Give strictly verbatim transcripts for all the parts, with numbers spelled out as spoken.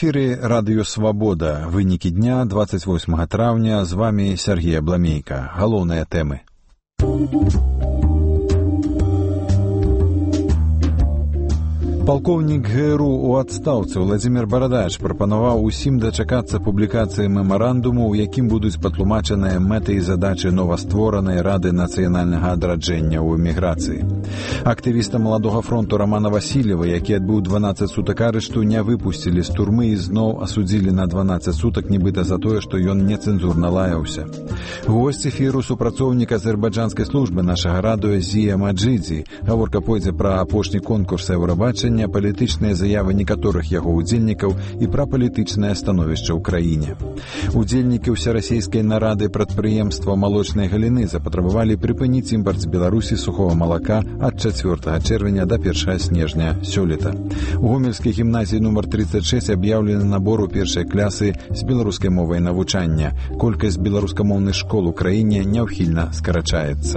эфіры радыё «Свабода». Вынікі дня двадцать восьмага траўня. З вами Сергей Абламейка. Галоўныя тэмы. Палкоўнік ГРУ у адстаўцы Владзімір Барадач прапанаваў усім дачакацца публікацыі мемарандуму, у якім будуць патлумачаныя мэты і задачы новастворанай Рады нацыянальнага адраджэння ў эміграцыі. Актывіста Маладога фронту Романа Васильева, які адбыў дванаццаць сутак арышту, не выпусцілі з турмы і зноў асудзілі на дванаццаць сутак, нібыта за тое, што ён нецэнзурна лаяўся. Госць эфіру супрацоўнік азербайджанскай службы нашага радыё Зія Маджидзі. Гаворка пойдзе пра апошні конкурс Еўрабачання, палітычныя заявы некаторых яго удзельнікаў і пра палітычнае становішча ў краіне. Удзельнікі ўсерасійскай нарады прадпрыемства малочнай галіны запатрабавалі прыпыніць імпарт з Беларусі сухога малака ад чацвёртага чэрвеня да першага снежня сёлета. У гомельскай гімназіі нумар тридцать шесть аб'яўлены набор у першай клясы з беларускай мовай навучання. Колькасць беларускамоўных школ у краіне няўхільна скарачаецца.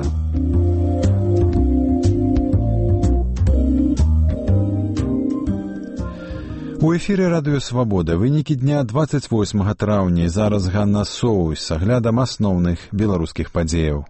У эфіры радыё «Свабода» вынікі дня двадцать восьмага траўня. Зараз Ганна Соусь з аглядам асноўных беларускіх падзеяў.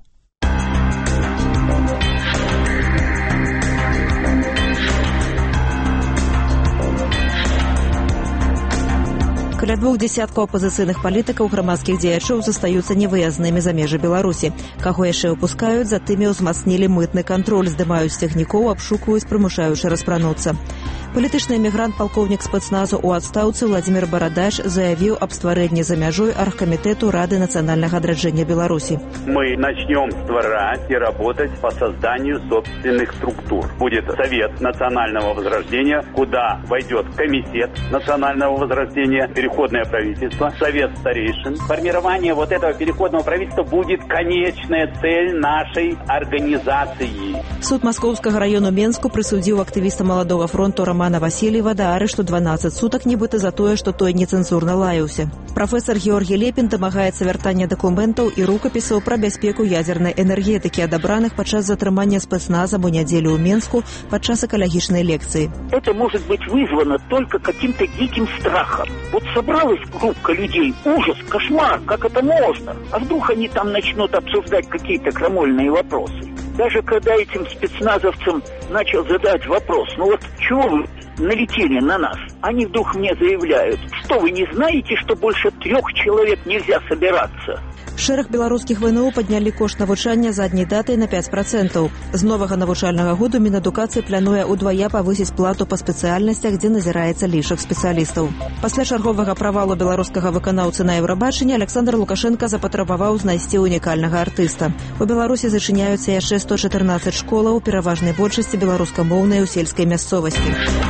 Каля двух дзесяткаў апазіцыйных палітыкаў грамадскіх дзеячоў застаюцца невыязнымі за межы Беларусі. Каго яшчэ выпускаюць, за тымі ўзмацнілі мытны кантроль, здымаюць цягнікоў, абшукваюць, прымушаючы распрануцца. Палітычны эмігрант, палкоўнік спецназу ў адстаўцы Владзімір Барадач заявіў аб стварэнні за мяжой аргкамітэту Рады нацыянальнага адраджэння Беларусі. Мы начнем створать и работать по созданию собственных структур. Будет Совет национального возрождения, куда войдет Комитет национального возрождения, Переходное правительство, Совет старейшин. Формирование вот этого переходного правительства будет конечная цель нашей организации. Суд Маскоўскага району Менску прысудзіў актывіста Маладога фронту Романа Васильева да арышту дванаццаць сутак, нібыта за тое, што той нецэнзурна лаяўся. Прафесор Георгій Лепін дамагаецца вяртання дакументаў і рукапісаў пра бяспеку ядзернай энергетыкі, адабраных падчас затрымання спецназам у нядзелю ў Менску падчас экалагічнай лекцыі. Это может быть вызвано только каким-то диким страхом. Вот собралась группа людей, ужас, кошмар, как это можно? А вдруг они там начнут обсуждать какие-то крамольные вопросы? Даже когда этим спецназовцам начал задать вопрос, ну вот чего вы налетели на нас? Они вдруг мне заявляют, что вы не знаете, что больше трех человек нельзя собираться? Шэраг беларускіх ВНУ паднялі кошт навучання задняй датай на пять процентаў. З новага навучальнага году Мінадукацыі плануе удвая павысіць плату па спецыяльнасцях, дзе назіраецца лішак спецыялістаў. Пасля чарговага правалу беларускага выканаўцы на Еўрабачанні Александр Лукашенко запатрабаваў знайсці унікальнага артыста. У Беларусі зачыняюцца яшчэ сто чатырнаццаць школаў, пераважнай большасці беларускамоўнай у сельскай мясцовасці.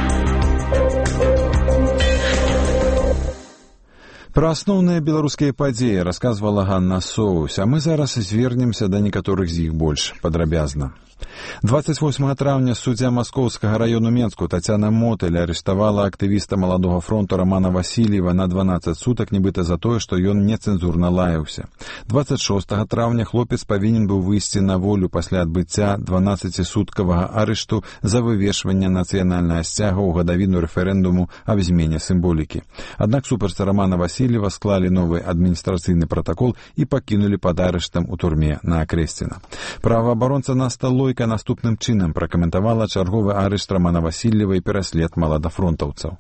Пра асноўныя беларускія падзеі расказвала Ганна Соусь, а мы зараз звернемся да некаторых з іх больш падрабязна. двадцать восьмага траўня суддзя Маскоўскага району Менску Тацяна Мотэль арыштавала актывіста Маладога фронту Романа Васильева на дванаццаць сутак, нібыта за тое, што ён нецэнзурна лаяўся. двадцать шостага траўня хлопец павінен быў выйсці на волю пасля адбыцця дванаццацісуткавага арышту за вывешванне нацыянальнага сцяга ў гадавіну рэферэндуму аб змене сімволікі. Аднак супраць Романа Васильева склалі новы адміністрацыйны пратакол і пакінулі пад арыштам у турме на Акрэсціна. Праваабаронца Наста Лойка наступным чынам пракаментавала чарговы арышт Романа Васильева і пераслед маладафронтаўцаў.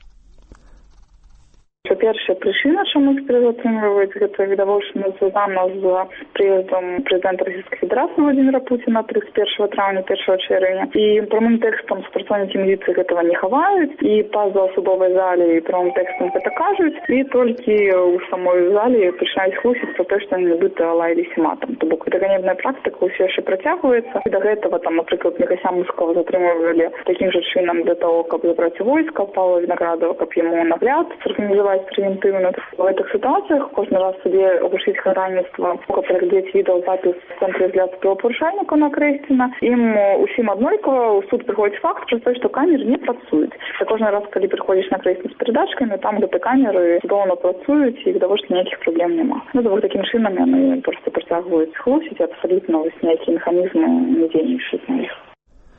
Першая причина, чому їх перезатрымліваюць, гэта відавочна звязана з прыездам прэзідэнта Расійскай Федэрацыі Владимира Путина тридцать первого травня, первого чэрвеня. І прямым тэкстам супрацоўнікі міліцыі гэтага не хаваюць, і па-за судовай зале і прямым тэкстам гэта кажуць, і толькі ў самой зале пачынаюць хлусіць пра тое, што нібыта лаяліся матам. То бок гэта ганебная практыка ўсё яшчэ працягваецца. І да гэтага, там, напрыклад, Міхася Мускова затрымлівалі такім жа чынам для того, каб забраць войска, Павла Вінаградова, каб яму нагляд зарганізаваць превентивно. В этих ситуациях кожен раз собі обійшли хранництво, переглядіть відеозапис в центрі взгляду правопорушальника на Крестіна. Їм усім однойково у суд приходить факт про те, що камери не працюють. Це кожен раз, коли приходиш на Крестін з передачками, там, де камери судовно працюють і відомо, що ніяких проблем нема. Ну, тобто таким чином вони просто притягують хлусить, абсолютно ось ніякі механізми не діючі з них.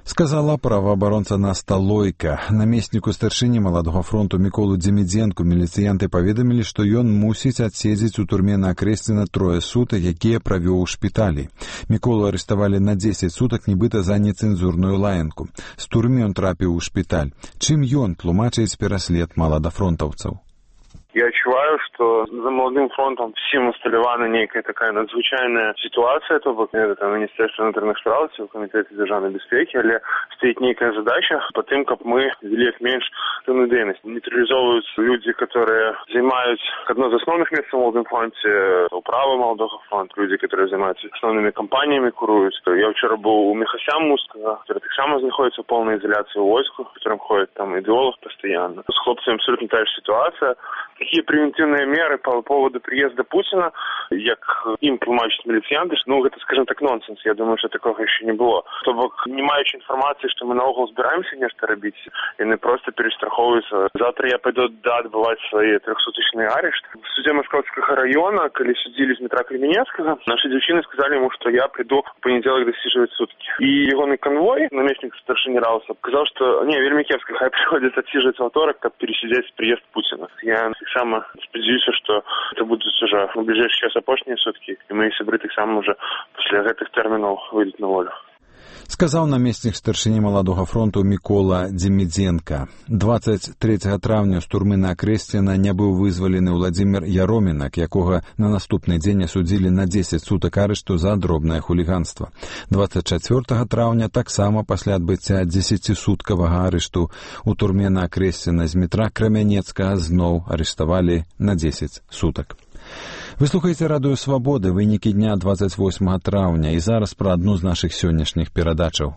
Сказала праваабаронца Наста Лойка. Намесніку старшыні маладога фронту Міколу Дземідзенку міліцыянты паведамілі, што ён мусіць адседзець у турме на Акрэсціна трое сутак, якія правёў у шпіталі. Міколу арыштавалі на дзесяць сутак, нібыта за нецэнзурную лаянку. З турмы ён трапіў у шпіталь. Чым ён тлумачыць пераслед маладафронтаўцаў? Я адчуваю, што за маладым фронтам всім усталявана нейкая такая надзвычайная сітуацыя, то бок гэта Міністэрства ўнутраных спраў ці ў камітэце дзяржаўнай бяспекі, але стаіць нейкая задача па тым, каб мы вялі як менш актыўную дзейнасць. Нейтралізоўваюць людзі, которые займаюць адно з асноўных месцаў у маладым фронце, управа маладога фронта, людзі, которые займаюцца асноўнымі кампаніямі, куруюць. Я вчора быў у Мехасяммуска, который таксама знаходзіцца ў поўнай изоляцыі ў войску, в котором ходит там идеолог постоянно. С хлопцами абсолютно та же ситуация. Такие превентивные меры по поводу приезда Путина, як им тлумачат милицианты, ну, это, скажем так, нонсенс. Я думаю, что такого еще не было. То бок, не маючи информации, что мы наогул збираемся нечто робить, и не просто перестраховываются. Завтра я пойду да, отбывать свои трехсуточные арешты. В суде Московского района, когда судили Дмитра Кременецкого, наши девчины сказали ему, что я приду в понедельник досиживать сутки. И его конвой, наместник старшины Рауса, сказал, что не, вельми кепска, хай приходит отсиживать во вторник, как пересидеть приезд Путина. Я сам сподіваюся, что это будут уже в ближайший час апошние сутки, и мои сябры так само уже после этих терминов выйдут на волю. Сказаў намеснік старшыні маладога фронту Мікола Дземідзенка. дваццаць трэцяга траўня з турмы на Акрэсціна не быў вызвалены Владзімір Яромінак, якога на наступны дзень асудзілі на дзесяць сутак арышту за дробнае хуліганства. дваццаць чацвёртага траўня таксама пасля адбыцця дзесяцісуткавага арышту у турме на Акрэсціна Дмітра Крамянецкага зноў арыштавалі на дзесяць сутак. Вы слухаеце радыё Свабоды, вынікі дня дваццаць восьмага траўня, і зараз пра адну з нашых сённяшніх перадачаў.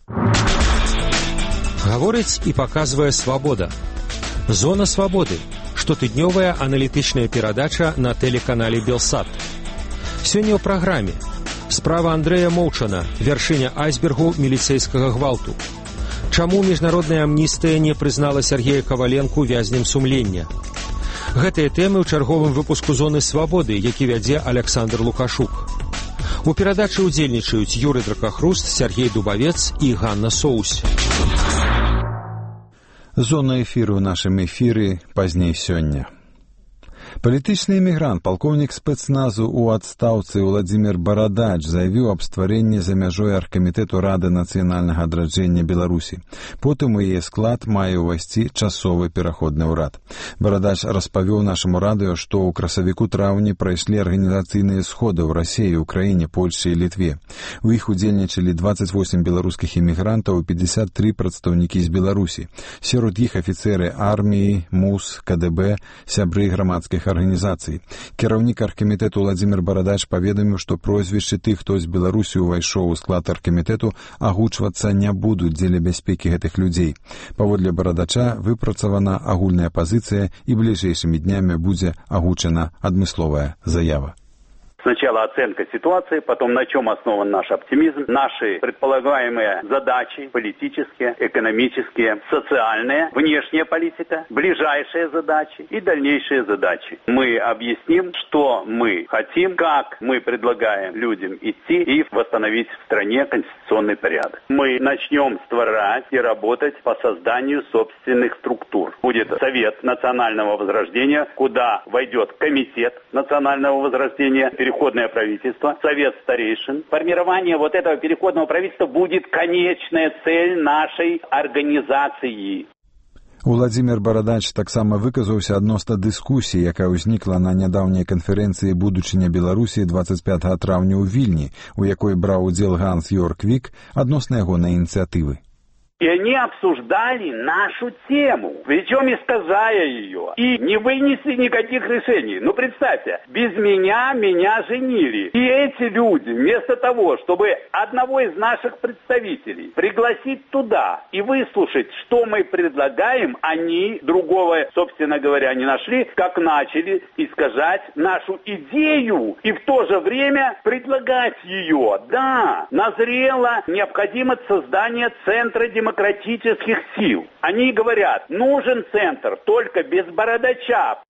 Гаворыць і паказвае Свабода. Зона Свабоды. Штотыднёвая аналітычная перадача на тэлеканале Белсат. Сёння ў праграме. Справа Андрэя Моўчана, вяршыня айсбергу міліцэйскага гвалту. Чаму міжнародная амністыя не прызнала Сергея Каваленку вязнем сумлення? Гэтыя тэмы ў чарговым выпуску «Зоны Свабоды», які вядзе Александр Лукашук. У перадачы ўдзельнічаюць Юрый Дракахруст, Сергей Дубавец і Ганна Соусь. Зона эфіру ў нашым эфіры пазней сёння. Палітычны эмігрант, палкоўнік спецназу ў адстаўцы Владзімір Барадач заявіў аб стварэнні за мяжой аргкамітэту Рады нацыянальнага адраджэння Беларусі. Потым у яе склад мае ўвайсці часовы пераходны ўрад. Барадач распавёў нашаму радыё, што ў красавіку-траўні прайшлі арганізацыйныя сходы ў Расіі, Украіне, Польшчы і Літве. У іх удзельнічалі дваццаць восем беларускіх эмігрантаў і пятьдесят три прадстаўнікі з Беларусі. Сярод іх афіцэры арміі, МУС, КДБ, сябры грамадскіх арганізацый. Кіраўнік аргкамітэту Владзімір Барадач паведаміў, што прозвішчы тых, хто з Беларусі ўвайшоў у склад аргкамітэту, агучвацца не будуць дзеля бяспекі гэтых людзей. Паводле Барадача выпрацавана агульная пазіцыя і бліжэйшымі днямі будзе агучана адмысловая заява. Сначала оценка ситуации, потом на чем основан наш оптимизм, наши предполагаемые задачи, политические, экономические, социальные, внешняя политика, ближайшие задачи и дальнейшие задачи. Мы объясним, что мы хотим, как мы предлагаем людям идти и восстановить в стране конституционный порядок. Мы начнем створать и работать по созданию собственных структур. Будет Совет национального возрождения, куда войдет Комитет национального возрождения, переходное правительство, Совет старейшин. Формирование вот этого переходного правительства будет конечная цель нашей организации. Владзімір Барадач таксама выказаўся адносна дыскусіі, якая ўзнікла на нядаўняй канферэнцыі «Будучыня Беларусі» дваццаць пятага траўня ў Вільні, у якой браў удзел Ганс Йорк Вік, адносна ягонай ініцыятывы. И они обсуждали нашу тему, причем искажая ее, и не вынесли никаких решений. Ну, представьте, без меня меня женили. И эти люди, вместо того, чтобы одного из наших представителей пригласить туда и выслушать, что мы предлагаем, они другого, собственно говоря, не нашли, как начали искажать нашу идею и в то же время предлагать ее. Да, назрела необходимость создания центра демократии. демократических сил. Они говорят, нужен центр, только без Барадача.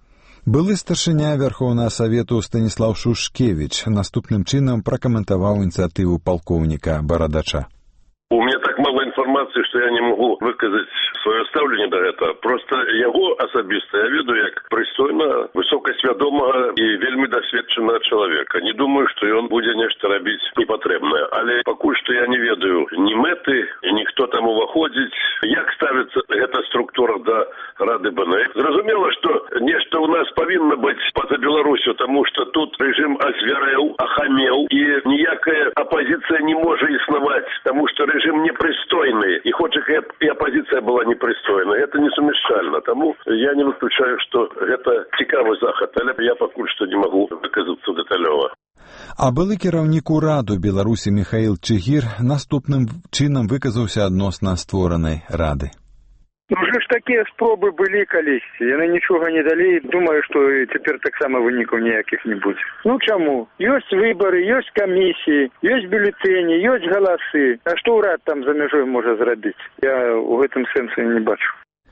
Былы старшыня Вярхоўнага Савету Станіслаў Шушкевіч наступным чынам пракаментаваў ініцыятыву палкоўніка Барадача. У меня так мало информации, что я не могу выказать свое ставление до этого. Просто его особисто я веду как пристойно, высокосвядомого и вельми досвідченого человека. Не думаю, что он будет нечто робить непотребное. Але пока что я не ведаю ни меты, ни кто там уваходить, як ставится эта структура до Рады БНР. Зразумело, что нечто у нас повинно быть поза Беларусью, потому что тут режим озверел, охамел, и никакая оппозиция не может исновать, потому что режим непристойный, и хоть и оппозиция была непристойной, это несумешально. Тому я не выключаю, что это цікавый заход, але я пока что не могу выказаться деталёво. А былы кіраўнік ураду Беларусі Михаил Чигир наступным чынам выказаўся адносна створанай рады. Уже ж такія спробы былі калісьці, яны нічога не далі, думаю, што цяпер таксама вынікаў ніякіх не будзе. Ну чаму? Ёсць выбары, ёсць камісіі, ёсць бюлетэні, ёсць галасы. А што ўрад там за мяжой можа зрабіць? Я ў гэтым сэнсу не бачу.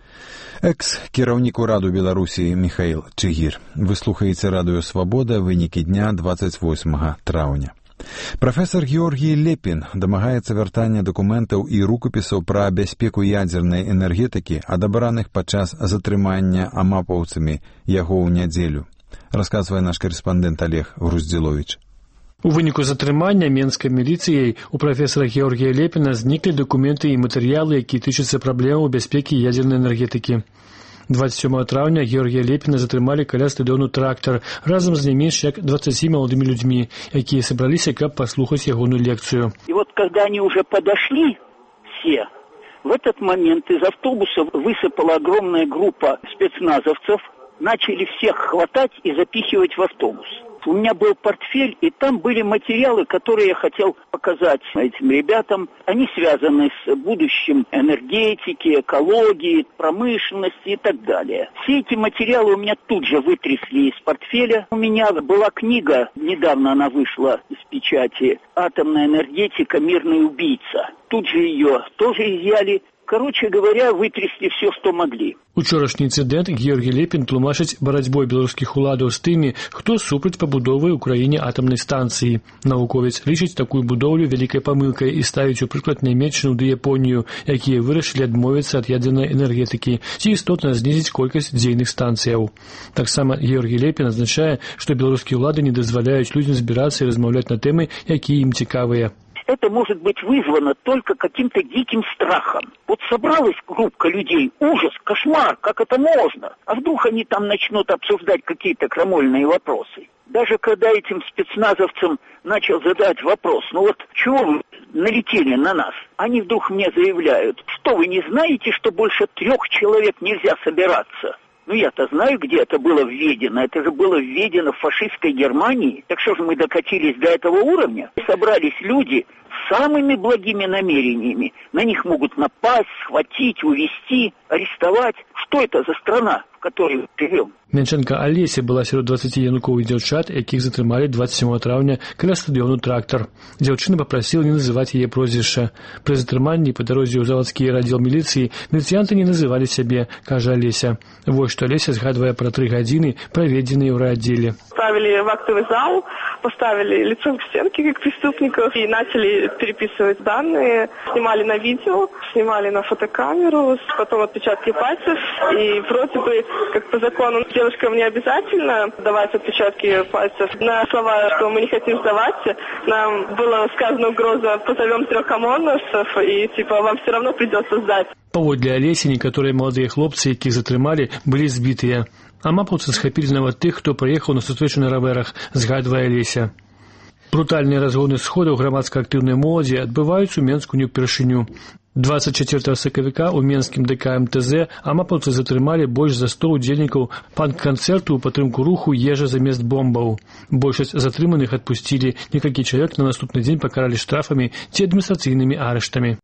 Экс-кіраўнік ураду Беларусі Михаил Чигир. Вы слухаеце радыё «Свабода», вынікі дня двадцать восьмага траўня. Прафесор Георгій Лепін дамагаецца вяртання дакументаў і рукапісаў пра бяспеку ядзернай энергетыкі, адабраных падчас затрымання амапаўцамі яго ў нядзелю. Расказвае наш карэспандэнт Олег Груздзіловіч. У выніку затрымання менскай міліцыяй у прафесара Георгія Лепіна зніклі дакументы і матэрыялы, якія тычацца праблемаў бяспекі ядзернай энергетыкі. двадцать сёмага траўня Георгія Лепіна затрымалі каля стадыёну «Трактар» разам з не менш як двадцатью маладымі людзьмі, якія сабраліся, каб паслухаць ягоную лекцыю. И вот когда они уже подошли все, в этот момент из автобуса высыпала огромная группа спецназовцев, начали всех хватать и запихивать в автобус. У меня был портфель, и там были материалы, которые я хотел показать этим ребятам. Они связаны с будущим энергетики, экологии, промышленности и так далее. Все эти материалы у меня тут же вытрясли из портфеля. У меня была книга, недавно она вышла из печати, «Атомная энергетика. Мирный убийца». Тут же ее тоже изъяли. Короче говоря, вытрясли все, что могли. Учорашні інцидент Георгій Лепін тлумачыць барацьбой беларускіх уладаў з тымі, хто супраць пабудовы ў краіне атамнай станцыі. Навуковец лічыць такую будоўлю вялікай памылкай і ставіць у прыклад Нямецчыну ды Японію, якія вырашылі адмовіцца ад ядзернай энергетыкі ці істотна знізіць колькасць дзейных станцыяў. Таксама Георгій Лепін азначае, што беларускія ўлады не дазваляюць людзям збірацца і размаўляць на тэмы, якія ім цікавыя. Это может быть вызвано только каким-то диким страхом. Вот собралась группа людей, ужас, кошмар, как это можно? А вдруг они там начнут обсуждать какие-то крамольные вопросы? Даже когда этим спецназовцам начал задать вопрос, ну вот чего вы налетели на нас? Они вдруг мне заявляют, что вы не знаете, что больше трех человек нельзя собираться? Ну, я-то знаю, где это было введено. Это же было введено в фашистской Германии. Так что же мы докатились до этого уровня? Собрались люди с самыми благими намерениями. На них могут напасть, схватить, увезти, арестовать. Что это за страна, в которой мы живем? Мянченка Алеся была сярод двадцаці януковых дзяўчат, якіх затрымалі двадцать сёмага траўня каля стадыёну «Трактар». Дзяўчына папрасіла не называць яе прозвішча. Пры затрыманні па дарозе ў завадскі аддзел міліцыі міліцыянты не называлі сябе, кажа Алеся. Вось што Алеся згадвае пра тры гадзіны, праведзеныя ў райаддзеле. Ставили в актовый зал, поставили лицом к стенке, как преступников, и начали переписывать данные, снимали на видео, снимали на фотокамеру, потом отпечатки пальцев, и вроде бы, как по закону, девушкам не обязательно давать отпечатки пальцев. На слова, что мы не хотим сдаваться, нам была сказана угроза, позовем трех ОМОНовцев, и типа вам все равно придется сдать. Паводле Алесі, некаторыя маладыя хлопцы, якіх затрымалі, былі збітыя. Амапаўцы схапілі нават тых, хто прыехаў на сустрэчу на равэрах, згадвае Алеся. Брутальныя разгоны сходаў грамадска-актыўнай моладзі адбываюцца ў Менску не ўпершыню. двадцать чацвёртага сакавіка ў менскім ДК МТЗ амапаўцы затрымалі больш за сто удзельнікаў панк-канцэрту ў падтрымку руху «Ежа замест бомбаў». Большасць затрыманых адпусцілі, некалькі чалавек на наступны дзень пакаралі штрафамі ці адміністрацыйнымі арыштамі.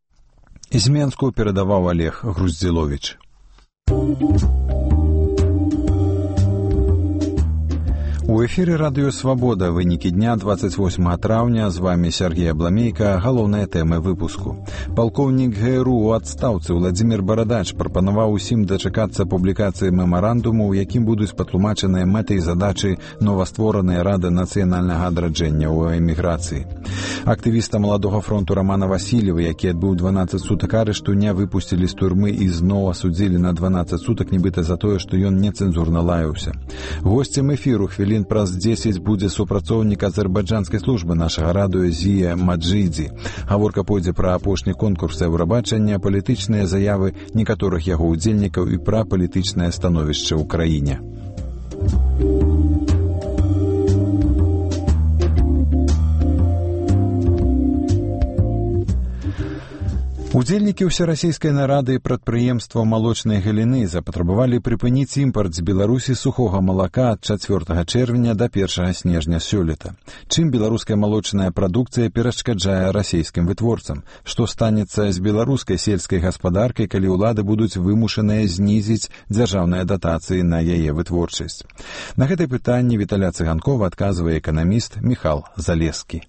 З Менску перадаваў Олег Груздзіловіч. У эфіры радыё «Свабода». Вынікі дня двадцать восьмага траўня. З вами Сергей Абламейка. Галоўныя тэмы выпуску. Палкоўнік ГРУ у адстаўцы Владзімір Барадач прапанаваў усім дачакацца публікацыі мемарандуму, у якім будуць патлумачаныя мэты і задачы новастворанай Рады нацыянальнага адраджэння ў эміграцыі. Актывіста Маладога фронту Романа Васильева, які адбыў дванаццаць сутак арышту, не выпусцілі з турмы і зноў асудзілі на дванаццаць сутак, нібыта за тое, што ён нецэнзурна лаяўся. Госцем эфіру хвілін праз дзесяць будзе супрацоўнік азербайджанскай службы нашага радыё Зія Маджидзі. Гаворка пойдзе пра апошні конкурс Еўрабачання, палітычныя заявы некаторых яго ўдзельнікаў і пра палітычнае становішча ў краіне. Удзельнікі ўсерасійскай нарады і прадпрыемства малочнай галіны запатрабавалі прыпыніць імпарт з Беларусі сухога малака ад чацвёртага чэрвеня да першага снежня сёлета. Чым беларуская малочная прадукцыя перашкаджае расійскім вытворцам? Што станецца з беларускай сельскай гаспадаркай, калі ўлады будуць вымушаныя знізіць дзяржаўныя датацыі на яе вытворчасць? На гэтае пытанне Віталя Цыганкова адказвае эканаміст Міхал Залескі.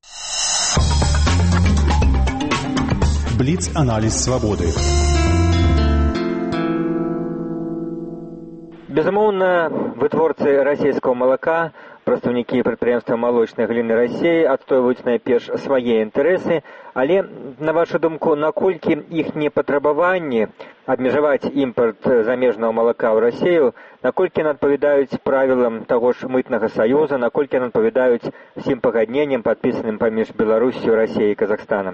Бліц-аналіз свабоды. Безумоўна, вытворцы расійскага малака, прадстаўнікі прадпрыемства малочнай галіны Расіі адстойваюць найперш свае інтарэсы, але, на вашу думку, наколькі іхнія патрабаванні абмежаваць імпарт замежнага малака ў Расію, наколькі яны адпавядаюць правілам таго ж мытнага саюза, наколькі яны адпавядаюць усім пагадненням, падпісаным паміж Беларусю, Расіяй і Казахстанам?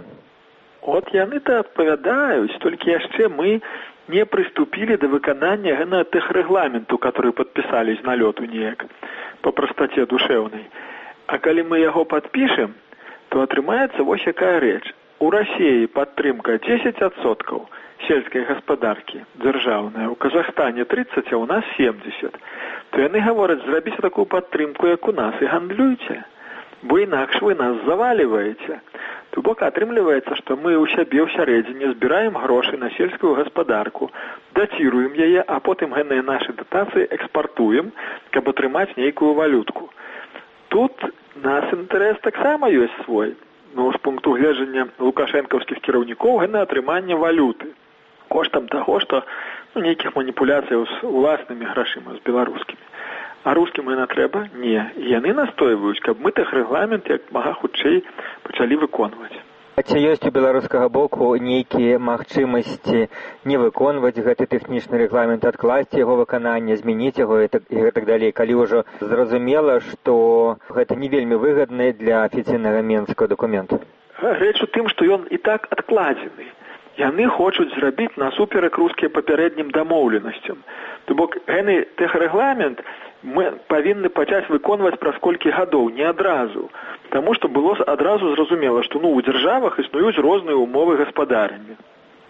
От яны-то адпавядаюць, толькі яшчэ мы не прыступілі да выканання гэтага тэхрэгламенту, который падпісалі з налёту неяк, па прастаце душэўнай. А калі мы яго падпішем, то атрымаецца вось якая рэч. У Расіі падтрымка дзесяць адсоткаў сельскай гаспадаркі дзяржаўная, у Казахстане трыццаць, а у нас семьдесят. То яны гавораць, зрабіце такую падтрымку, як у нас, і гандлюйце, бо інакш вы нас заваліваеце. То бок атрымліваецца, што мы ў сябе ўсярэдзіне збіраем грошы на сельскую гаспадарку, датіруем яе, а потым гэтыя нашы датацыі экспартуем, каб атрымаць нейкую валютку. Тут нас інтарэс таксама ёсць свой. Ну, з пункту гледжання лукашэнкаўскіх кіраўнікоў гэта атрыманне валюты. Коштам таго, што ну, нейкіх маніпуляцыяў з уласнымі грашыма, з беларускімі. А рускім яна трэба? Не. І яны настойваюць, каб мы тэхрэгламент як мага хутчэй пачалі выконваць. А ці ёсць у беларускага боку нейкія магчымасці не выконваць гэты тэхнічны рэгламент, адкласці яго выкананне, змяніць яго і так, і гэтак далей, калі ўжо зразумела, што гэта не вельмі выгадны для афіцыйнага менскага дакумента? Рэч у тым, што ён і так адкладзены. Яны хочуць зрабіць насуперак рускія папярэднім дамоўленасцям. То бок гэты тэхрэгламент мы павінны пачаць выконваць праз колькі гадоў, не адразу. Таму што было адразу зразумела, што ну, у дзяржавах існуюць розныя ўмовы гаспадарання.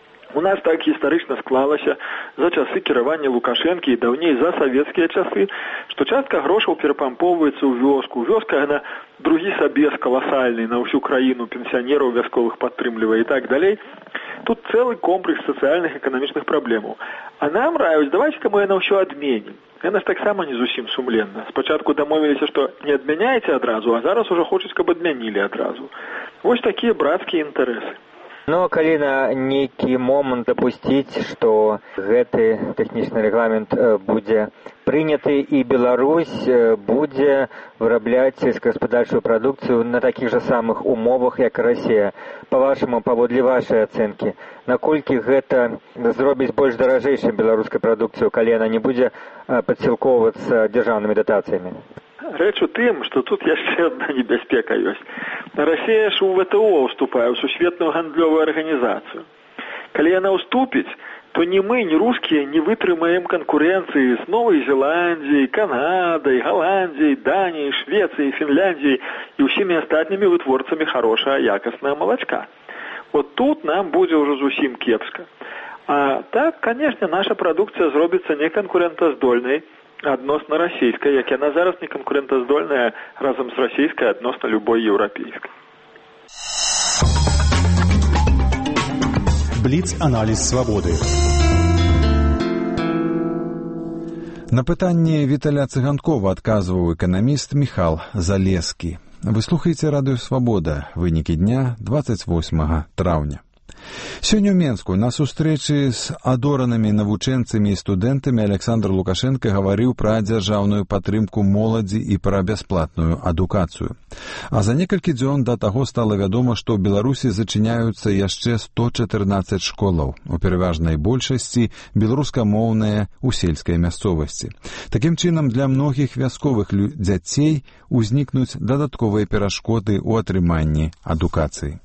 У нас так гістарычна склалася за часы кіравання Лукашэнкі і даўней за савецкія часы, што частка грошаў перапампоўваецца ў вёску. Вёска, яна другі сабес каласальны на ўсю краіну, пенсіянераў вясковых падтрымлівае і так далей. Тут цэлы комплекс сацыяльных і эканамічных праблемаў. А нам раюць, давайце-ка мы яна ўсё адменім. Яна ж таксама не зусім сумленна. Спачатку дамовіліся, што не адмяняеце адразу, а зараз ужо хочуць, каб адмянілі адразу. Вось такія брацкія інтарэсы. Ну, калі на нейкі момант дапусціць, што гэты тэхнічны рэгламент будзе прыняты і Беларусь будзе вырабляць сельскагаспадарчую прадукцыю на такіх жа самых умовах, як Расія. Па-вашаму, паводле вашай ацэнкі, наколькі гэта зробіць больш даражэйшай беларускай прадукцыю, калі яна не будзе падсілкоўвацца дзяржаўнымі датацыямі? Рэч у тым, што тут яшчэ адна небяспека ёсць. Расія ж у вэ тэ о ўступае, ў сусветную гандлёвую арганізацыю. Калі яна ўступіць, то ні мы, ні рускія не вытрымаем канкурэнцыі з Новай Зеландіяй, Канадай, Галандіяй, Даніяй, Швецыяй, Фінляндіяй і ўсімі астатнімі вытворцамі хорошага якаснага малачка. Вот тут нам будзе ўжо зусім кепска. А так, канешне, наша прадукцыя зробіцца неканкурэнтаздольнай адносна расійскай, як яна зараз не канкурэнтаздольная разам з расійскай адносна любой еўрапейскай. Бліц-аналіз свабоды. На пытанне Віталя Цыганкова адказваў эканаміст Міхал Залескі. Вы слухаеце радыё «Свабода». Вынікі дня двадцать восьмага траўня. Сёння ў Менску на сустрэчы з адоранымі навучэнцамі і студэнтамі Александр Лукашенко гаварыў пра дзяржаўную падтрымку моладзі і пра бясплатную адукацыю. А за некалькі дзён да таго стала вядома, што ў Беларусі зачыняюцца яшчэ сто чатырнаццаць школаў, у пераважнай большасці беларускамоўныя ў сельскай мясцовасці. Такім чынам, для многіх вясковых дзяцей узнікнуць дадатковыя перашкоды ў атрыманні адукацыі.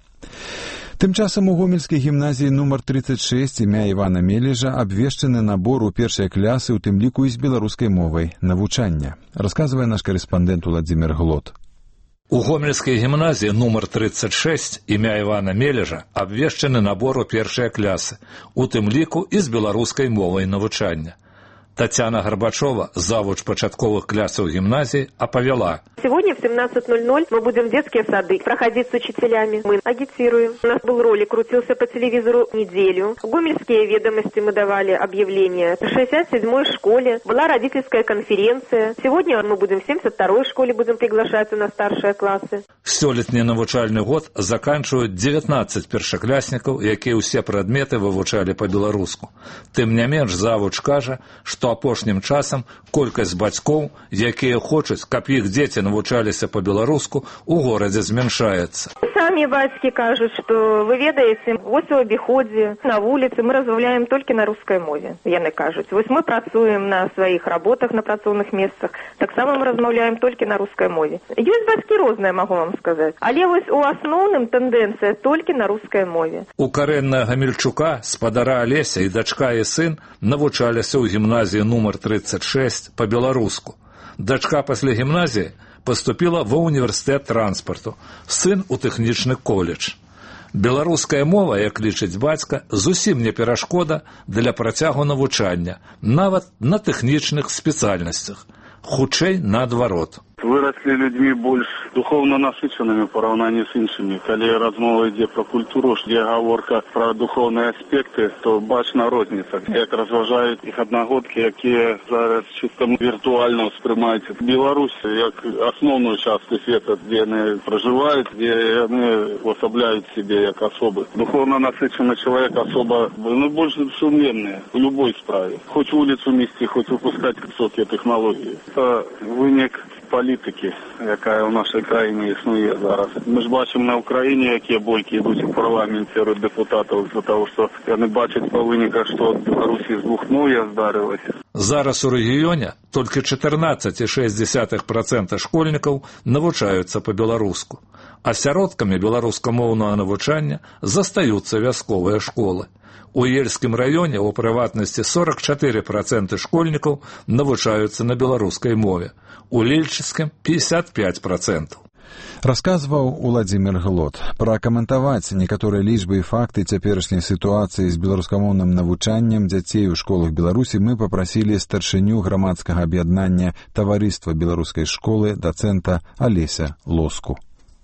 Тым часам у гомельскай гімназіі нумар тридцать шесть імя Івана Мележа абвешчаны набор у першыя клясы, у тым ліку і з беларускай мовай навучання, расказвае наш карэспандэнт Уладзімір Глот. У гомельскай гімназіі нумар тридцать шесть імя Івана Мележа абвешчаны набор у першыя клясы, у тым ліку і з беларускай мовай навучання. Татьяна Горбачева, завуч початковых классов гимназии, оповела. Сегодня в семнадцать ноль ноль мы будем в детские сады проходить с учителями. Мы агитируем. У нас был ролик, крутился по телевизору неделю. В Гомельские ведомости мы давали объявления. В шестьдесят седьмой школе была родительская конференция. Сегодня мы будем в семьдесят второй школе будем приглашать на старшие классы. Сёлетні навучальны год заканчивают девятнадцать першакласнікаў, якія ўсе прадметы вывучалі па-беларуску. Тым не менш, завуч кажа, што апошнім часам колькасць бацькоў, якія хочуць, каб іх дзеці навучаліся па-беларуску, у горадзе змяншаецца. Сами бацькі кажуць, што вы ведаеце, вось у абіходзе, на вуліцы мы размаўляем толькі на рускай мове. Яны кажуць, вось мы працуем на сваіх работах, на працоўных месцах, таксама мы размаўляем толькі на рускай мове. Ёсць бацькі розныя, магу вам сказаць. Але вось у асноўным тэндэнцыя толькі на рускай мове. У карэннага Гамельчука, спадара Алеся і дачка і сын навучаліся ў гімназіі нумар тридцать шесть по-беларуску. Дачка пасля гімназіі поступила ва універсітэт транспарту, сын у тэхнічны коледж. Беларуская мова, як лічыць бацька, зусім не перашкода для працягу навучання, нават на тэхнічных спецыяльнасцях. Хутчэй наадварот. Выросли людьми больше духовно насыщенными в параўнанні з іншымі. Калі размова ідзе про культуру, где гаворка про духовные аспекты, то бачна розніца. Як разважаюць іх аднагодкі, якія зараз чисто віртуальна ўспрымаюць Беларусь як асноўную частку света, где яны проживают, где яны уособляют себе як особы. Духовно насыщенный человек особо, ну, больше сумленные в любой справе. Хоть улицу мести, хоть выпускать высокие технологии. Это вынік політики, яка в нашій країні існує зараз. Ми ж бачимо на Україні, які бойки йдуть у парламенті серед депутатів, за того, що вони бачать по виниках, що в Білорусі з двох ноя здарилося. Зараз у рэгіёне толькі чатырнаццаць і шэсць дзесятых працэнта школьнікаў навучаюцца па-беларуску, а сяродкамі беларускамоўнага навучання застаюцца вясковыя школы. У Ельскім раёне, у прыватнасці, сорок чатыры працэнты школьнікаў навучаюцца на беларускай мове. У Лельчыцкім пятьдесят пять процентов. Расказваў Уладзімір Глот. Пракаментаваць некаторыя лічбы і факты цяперашняй сітуацыі з беларускамоўным навучаннем дзяцей у школах Беларусі мы папрасілі старшыню грамадскага аб'яднання таварыства беларускай школы дацэнта Алеся Лоску.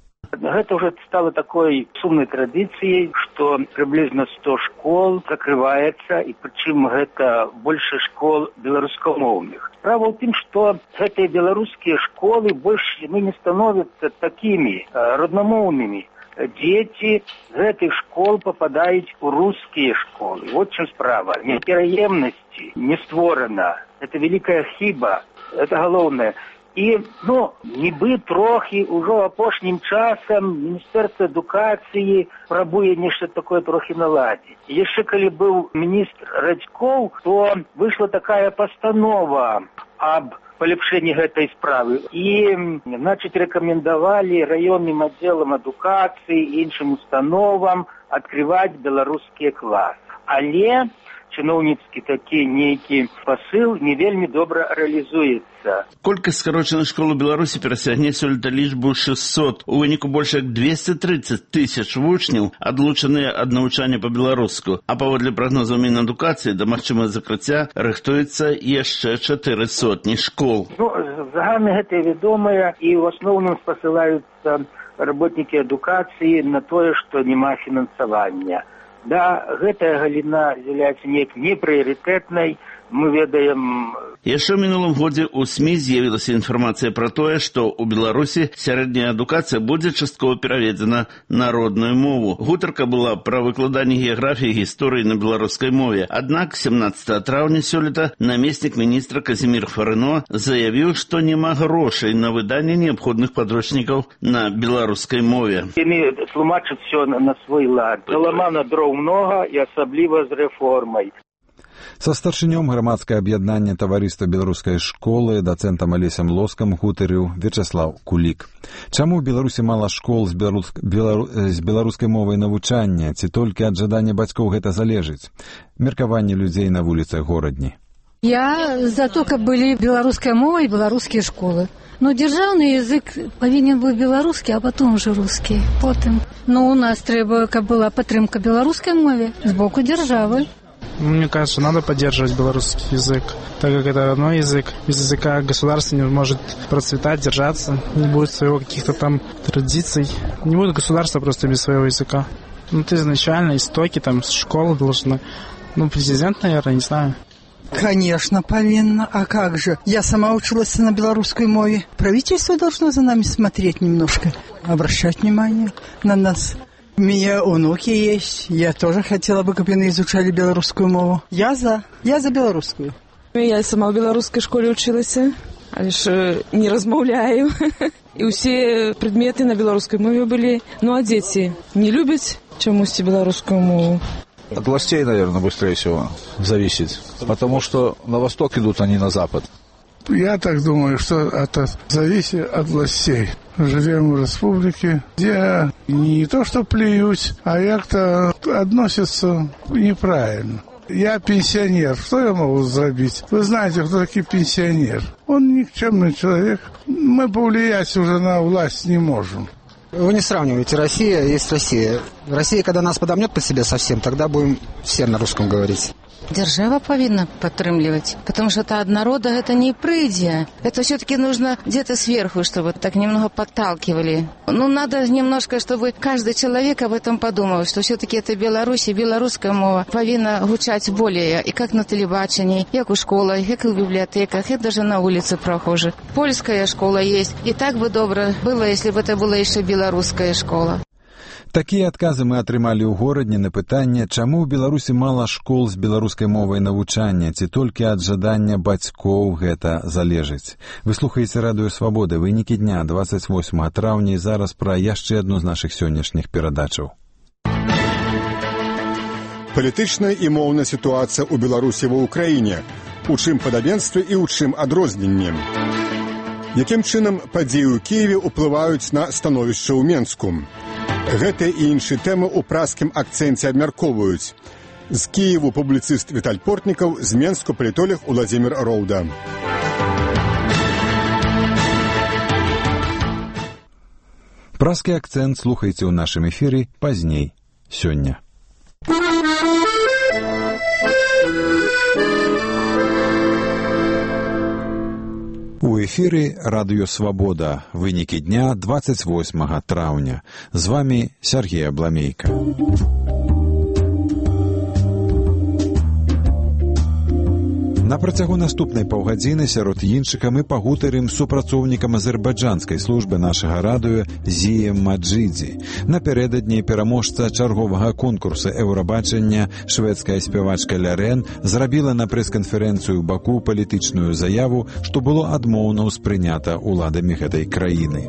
Гэта уже стало такой сумной традыцыяй, што прыблізна сто школ закрываецца, і прычым гэта больше школ беларускамоўных. Справа ў тым, што гэтыя беларускія школы больш ну, не становяцца такімі роднамоўнымі. Дзеці з гэтых школ попадаюць у рускія школы. Вот чым справа. Непераемнасці не створана. Это великая хіба. Это галоўнае. І, ну, нібы трохі ўжо апошнім часам Міністэрства адукацыі прабуе нешта такое трохі наладзіць. Яшчэ калі быў міністр Радзькоў, то выйшла такая пастанова аб паляпшэнні гэтай справы. І, значыць, рэкамендавалі раённым аддзелам адукацыі і іншым установам адкрываць беларускія класы. Але чыноўніцкі такі нейкі пасыл не вельмі добра рэалізуецца. Колькасць скарочаных школ у Беларусі перасягне сёлета лічбу шестьсот. У выніку больш як двести тридцать тысяч вучняў адлучаныя ад навучання па-беларуску. А паводле прагнозаў Мінадукацыі да магчымага закрыцця рыхтуецца яшчэ чатыры сотні школ. Ну, заганы гэтыя вядомыя і ў асноўным спасылаюцца работнікі адукацыі на тое, што няма фінансавання. Да, гэтая галіна з'яўляецца неяк непрыярытэтнай, Мы ведаем... Яшчэ ў мінулым годзе ў СМІ з'явілася інфармацыя пра тое, што ў Беларусі сярэдняя адукацыя будзе часткова пераведзена на родную мову. Гутарка была пра выкладанне геаграфіі і гісторыі на беларускай мове. Аднак семнадцатага траўня сёлета намеснік міністра Казімір Фарыно заявіў, што няма грошай на выданне неабходных падручнікаў на беларускай мове. Яны тлумачаць все на свой лад. Заламана дроў многа і асабліва з рэформай. Са старшынём грамадскае аб'яднання таварыства беларускай школы, дацэнтам Алесем Лоскам гутарыў Вячаслаў Кулік. Чаму ў Беларусі мала школ з, беларус... белару... з беларускай мовай навучання, ці толькі ад жадання бацькоў гэта залежыць? Меркаванне людзей на вуліцах горадні. Я за то, каб былі беларуская мова і беларускія школы. Но дзяржаўны язык павінен быць беларускі, а потом уже рускі. Потым. Ну, у нас трэба, каб была падтрымка беларускай мове з боку дзяржавы. Мне кажется, надо поддерживать белорусский язык, так как это родной язык. Без языка государство не может процветать, держаться, не будет своего каких-то там традиций. Не будет государства просто без своего языка. Ну, это изначально истоки, там, с школы должны. Ну, президент, наверное, не знаю. Конечно, повинна. А как же? Я сама училась на белорусской мове. Правительство должно за нами смотреть немножко, обращать внимание на нас. У меня внуки есть. Я тоже хотела бы, чтобы они изучали белорусскую мову. Я за. Я за белорусскую. Я сама в белорусской школе училась, але ж не размаўляю. И все предметы на белорусской мове были. Ну, а дети не любят чомусь белорусскую мову? От властей, наверное, быстрее всего зависит. Потому что на восток идут, а не на запад. Я так думаю, что это зависит от властей. Живем в республике, где не то что плюют, а как-то относятся неправильно. Я пенсионер, что я могу сделать? Вы знаете, кто такой пенсионер? Он никчемный человек. Мы повлиять уже на власть не можем. Вы не сравниваете. Россия есть Россия. Россия, когда нас подомнет по себе совсем, тогда будем все на русском говорить. Держава повинна подтрымливать, потому что это от народа это не прыдзя. Это все-таки нужно где-то сверху, чтобы так немного подталкивали. Ну, надо немножко, чтобы каждый человек об этом подумал, что все-таки это Беларусь и белорусская мова повинна гучать более, и как на телебачении, как у школы, как и в библиотеках, и даже на улице прохожих. Польская школа есть, и так бы добро было, если бы это была еще белорусская школа. Такія адказы мы атрымалі ў горадні на пытанне, чаму ў Беларусі мала школ з беларускай мовай навучання, ці толькі ад жадання бацькоў гэта залежыць. Вы слухаеце радыё Свабода, вынікі дня двадцать восьмага траўня, і зараз пра яшчэ адну з нашых сённяшніх перадачаў. Палітычная і моўная сітуацыя ў Беларусі ва ўкраіне. У чым падабенствы і ў чым адрозненні? Якім чынам падзеі ў Кіеве ўплываюць на становішча ў Менску? Гэтыя і іншыя тэмы ў праскім акцэнце абмяркоўваюць. З Кіеву публіцыст Віталь Портнікаў, з Менску палітолог Уладзімір Роўда. Праскі акцэнт слухайце ў нашым эфіры пазней сёння. У эфіры радыё Свабода. Вынікі дня двадцать восьмага траўня. З вамі Сергей Абламейка. На працягу наступнай паўгадзіны сярод іншага мы пагутарым з супрацоўнікам азербайджанскай службы нашага радыё Зіем Маджидзі. Напярэдадні пераможца чарговага конкурса Еўрабачання шведская спявачка Лярен зрабіла на прэс-канферэнцыю ў Баку палітычную заяву, што было адмоўна ўспрынята ўладамі гэтай краіны.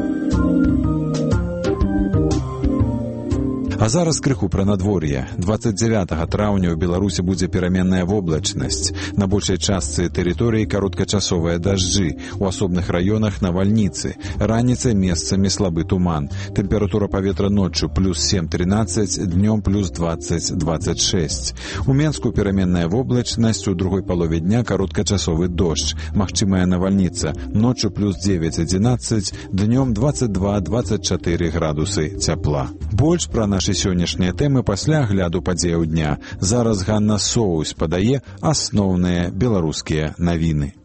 А зараз крыху пра надвор'е. двадцать девятага траўня ў Беларусі будзе пераменная воблачнасць. На большай частцы тэрыторыі кароткачасовыя дажджы, у асобных раёнах навальніцы. Раніцай месцамі слабы туман. Тэмпература паветра ноччу плюс семь тринадцать, днём плюс двадцать двадцать шесть. У Менску пераменная воблачнасць, у другой палове дня кароткачасовы дождж. Магчымая навальніца. Ноччу плюс девять одиннадцать, днём двадцать два двадцать четыре градусы цяпла. Больш пра наши сённяшнія тэмы пасля агляду падзеяў дня. Зараз Ганна Соус падае асноўныя беларускія навіны.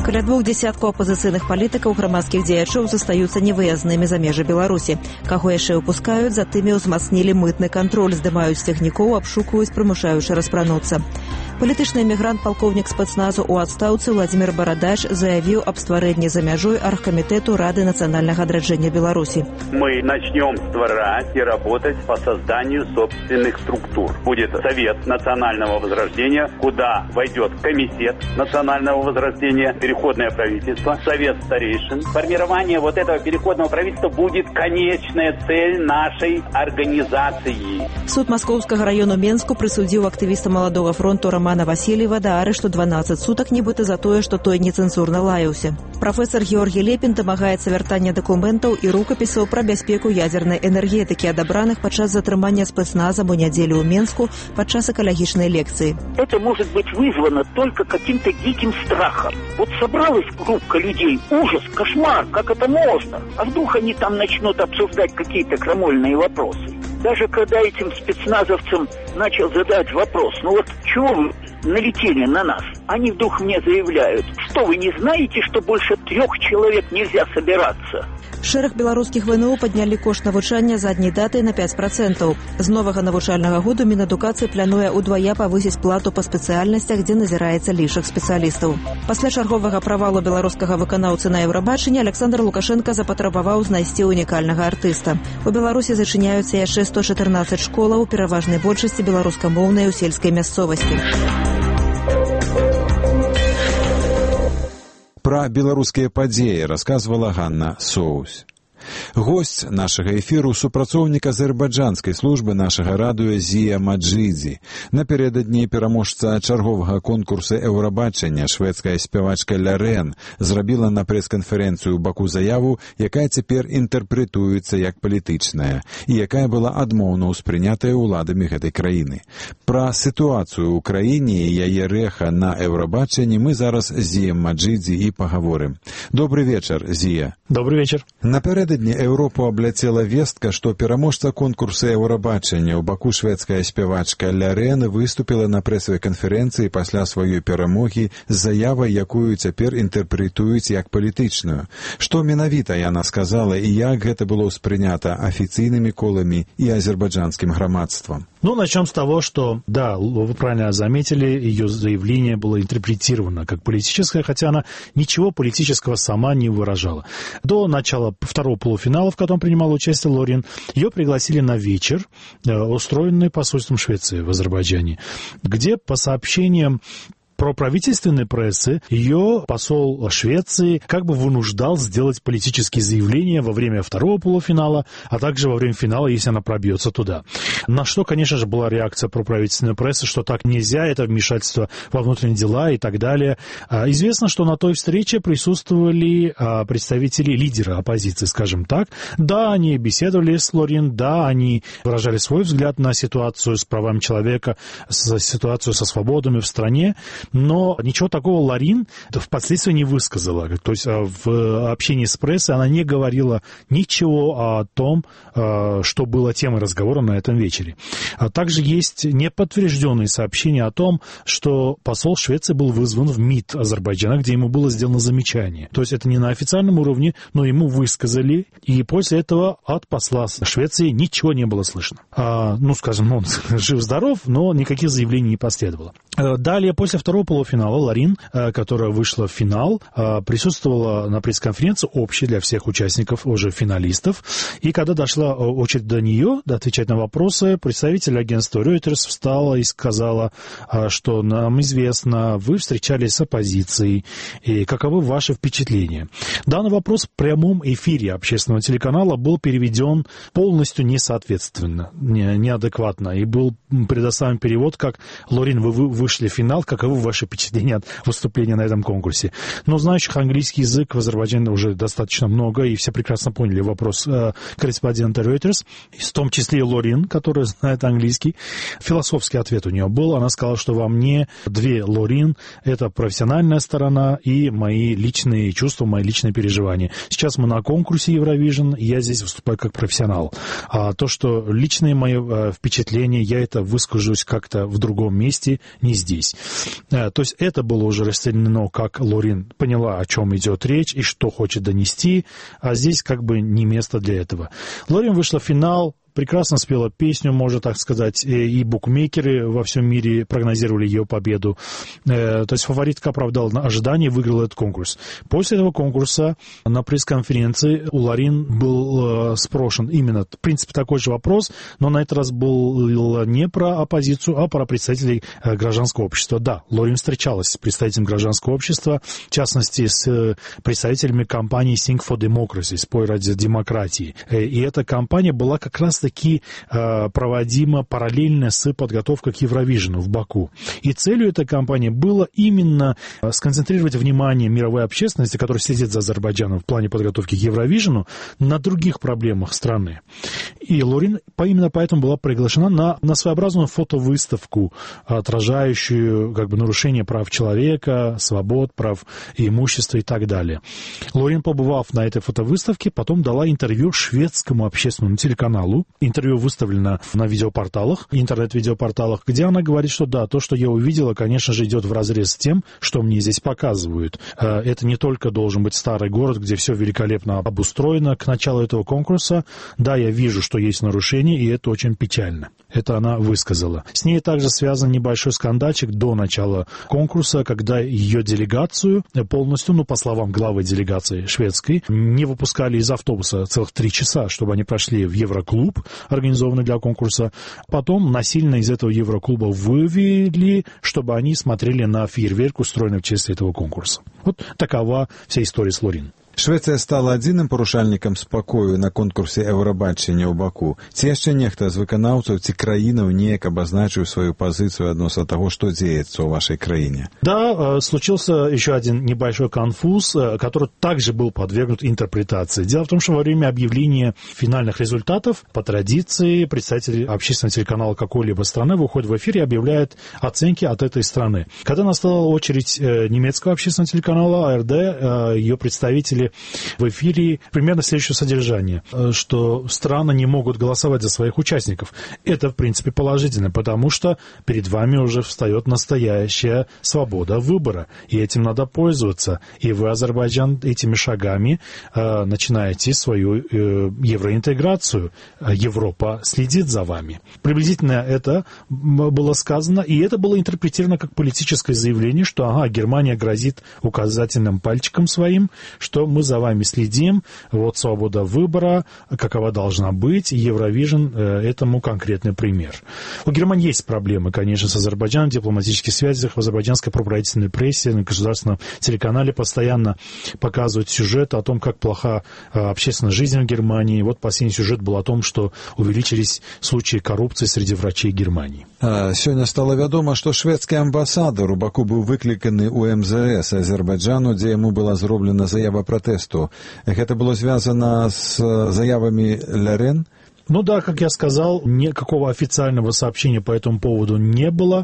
Каля двух десяткаў апазіцыйных палітыкаў грамадскіх дзеячоў застаюцца невыязнымі за межы Беларусі. Каго яшчэ выпускаюць, за тымі ўзмацнілі мытны кантроль, здымаюць цягнікоў, абшукваюць, прымушаючы распрануцца. Палітычны эмігрант, палкоўнік спецназу ў адстаўцы Владимир Барадач заявіў аб стварэнні за мяжой аргкамітэту Рады нацыянальнага адраджэння Беларусі. Мы начнем створать и работать по созданию собственных структур. Будет Совет национального возрождения, куда войдет Комитет национального возрождения, Переходное правительство, Совет старейшин. Формирование вот этого переходного правительства будет конечная цель нашей организации. Суд Маскоўскага району Менску прысудзіў актывіста Маладога фронту Романа Васильева да арышту дванаццаць сутак нібыта за тое, што той нецэнзурна лаяўся. Прафесор Георгий Лепін дамагаецца вяртання дакументаў і рукапісаў пра бяспеку ядзернай энергетыкі, адабраных падчас затрымання спецназам у нядзелю ў Менску падчас экалагічнай лекцыі. Это может быть вызвано только каким-то диким страхом. Вот собралась группа людей, ужас, кошмар, как это можно? А вдруг они там начнут обсуждать какие-то крамольные вопросы? Даже когда этим спецназовцам начал задать вопрос, ну вот чего вы налетели на нас? Они вдруг мне заявляют, что вы не знаете, что больше трех человек нельзя собираться? Шэраг беларускіх ВНУ паднялі кошт навучання задняй даты на пять процентаў. З новага навучальнага году Мінадукацыі плануе ўдвая павысіць плату па спецыяльнасцях, дзе назіраецца лішак спецыялістаў. Пасля чарговага правалу беларускага выканаўцы на Еўрабачанні Александр Лукашенко запатрабаваў знайсці унікальнага артыста. У Беларусі зачыняюцца яшчэ сто чатырнаццаць школаў, пераважнай большасці беларускамоўнай у сельскай мясцовасці. Пра беларускія падзеі расказвала Ганна Соус. Госць нашага эфіру — супрацоўнік азербайджанскай службы нашага радыё Зія Маджидзі. Напярэдадні пераможца чарговага конкурса Еўрабачання шведская спявачка Лярен зрабіла на прэс-канферэнцыю ў Баку заяву, якая цяпер інтэрпрэтуецца як палітычная і якая была адмоўна ўспрынятая ўладамі гэтай краіны. Пра сітуацыю ў краіне і яе рэха на Еўрабачанні мы зараз з Зіем Маджидзі і пагаворым. Добры вечар, Зія. Добрый вечер. Напярэдадні Еўропу абляцела вестка, што пераможца конкурса Еўрабачання ў Баку шведская спявачка Лярен выступіла на прэсавай канферэнцыі пасля сваёй перамогі з заявай, якую цяпер інтэрпрэтуюць як палітычную. Што менавіта яна сказала і як гэта было ўспрынята афіцыйнымі коламі і азербайджанским грамадством? Ну, начнем с того, что, да, вы правильно заметили, ее заявление было интерпретировано как политическое, хотя она ничего политического сама не выражала. До начала второго полуфинала, в котором принимала участие Лорин, ее пригласили на вечер, устроенный посольством Швеции в Азербайджане, где, по сообщениям проправительственной прессы, ее посол Швеции как бы вынуждал сделать политические заявления во время второго полуфинала, а также во время финала, если она пробьется туда. На что, конечно же, была реакция проправительственной прессы, что так нельзя, это вмешательство во внутренние дела и так далее. Известно, что на той встрече присутствовали представители лидера оппозиции, скажем так. Да, они беседовали с Лорин, да, они выражали свой взгляд на ситуацию с правами человека, ситуацию со свободами в стране, но ничего такого Лорин впоследствии не высказала. То есть в общении с прессой она не говорила ничего о том, что было темой разговора на этом вечере. А также есть неподтвержденные сообщения о том, что посол Швеции был вызван в МИД Азербайджана, где ему было сделано замечание. То есть это не на официальном уровне, но ему высказали, и после этого от посла Швеции ничего не было слышно. А, ну, скажем, он жив-здоров, но никаких заявлений не последовало. Далее, после второго полуфинала, Лорин, которая вышла в финал, присутствовала на пресс-конференции общей для всех участников, уже финалистов. И когда дошла очередь до нее, да, отвечать на вопросы, представитель агентства Reuters встала и сказала, что нам известно, вы встречались с оппозицией, и каковы ваши впечатления. Данный вопрос в прямом эфире общественного телеканала был переведен полностью несоответственно, не, неадекватно, и был предоставлен перевод как «Лорин, вы вышли в финал, каковы ваши впечатления от выступления на этом конкурсе?» Но знающих английский язык в Азербайджане уже достаточно много, и все прекрасно поняли вопрос э, корреспондента Reuters, в том числе и Лорин, которая знает английский. Философский ответ у нее был. Она сказала, что во мне две Лорин — это профессиональная сторона и мои личные чувства, мои личные переживания. Сейчас мы на конкурсе Eurovision, и я здесь выступаю как профессионал. А то, что личные мои э, впечатления, я это выскажусь как-то в другом месте, не здесь. То есть это было уже расценено, как Лорин поняла, о чем идет речь и что хочет донести, а здесь как бы не место для этого. Лорин вышла в финал, прекрасно спела песню, можно так сказать, и букмекеры во всем мире прогнозировали ее победу. То есть фаворитка оправдала ожидания и выиграла этот конкурс. После этого конкурса на пресс-конференции у Лорин был спрошен именно, в принципе, такой же вопрос, но на этот раз был не про оппозицию, а про представителей гражданского общества. Да, Лорин встречалась с представителями гражданского общества, в частности, с представителями компании Think for Democracy, спой ради демократии. И эта компания была как раз таки э, проводима параллельно с подготовкой к Евровижену в Баку. И целью этой кампании было именно э, сконцентрировать внимание мировой общественности, которая следит за Азербайджаном в плане подготовки к Евровижену, на других проблемах страны. И Лорин именно поэтому была приглашена на, на своеобразную фотовыставку, отражающую как бы нарушение прав человека, свобод, прав и имущества и так далее. Лорин, побывав на этой фотовыставке, потом дала интервью шведскому общественному телеканалу. Интервью выставлено на видеопорталах, интернет-видеопорталах, где она говорит, что да, то, что я увидела, конечно же, идет вразрез с тем, что мне здесь показывают. Это не только должен быть старый город, где все великолепно обустроено к началу этого конкурса. Да, я вижу, что есть нарушения, и это очень печально. Это она высказала. С ней также связан небольшой скандальчик до начала конкурса, когда ее делегацию полностью, ну, по словам главы делегации шведской, не выпускали из автобуса целых три часа, чтобы они прошли в Евроклуб, организованный для конкурса. Потом насильно из этого Евроклуба вывели, чтобы они смотрели на фейерверк, устроенный в честь этого конкурса. Вот такова вся история с Лорин. Швецыя стала адзіным парушальнікам спакою на конкурсе Еўрабачення ў Баку. Ці яшчэ нехта з выканаўцаў ці краінаў неяк абазначыў сваю пазіцыю адносна таго, что деется ў вашей краіне? Да, случился еще один небольшой конфуз, который также был подвергнут интерпретации. Дело в том, что во время объявления финальных результатов, по традиции, представители общественного телеканала какой-либо страны выходят в эфир и объявляют оценки от этой страны. Когда настала очередь немецкого общественного телеканала АРД, ее представители в эфире примерно следующее содержание, что страны не могут голосовать за своих участников. Это, в принципе, положительно, потому что перед вами уже встает настоящая свобода выбора, и этим надо пользоваться. И вы, Азербайджан, этими шагами э, начинаете свою э, евроинтеграцию. Европа следит за вами. Приблизительно это было сказано, и это было интерпретировано как политическое заявление, что ага, Германия грозит указательным пальчиком своим, что мы за вами следим, вот свобода выбора, какова должна быть, Евровижн э, этому конкретный пример. У Германии есть проблемы, конечно, с Азербайджаном, в дипломатических связях, в азербайджанской проправительственной прессе, на государственном телеканале постоянно показывают сюжеты о том, как плоха э, общественная жизнь в Германии. Вот последний сюжет был о том, что увеличились случаи коррупции среди врачей Германии. А, сегодня стало вядома, что шведский амбассадор у Баку был выкликаны у эм зэ эс Азербайджану, где ему была зроблена заява протесту. Это было связано с заявами Лорин? Ну да, как я сказал, никакого официального сообщения по этому поводу не было,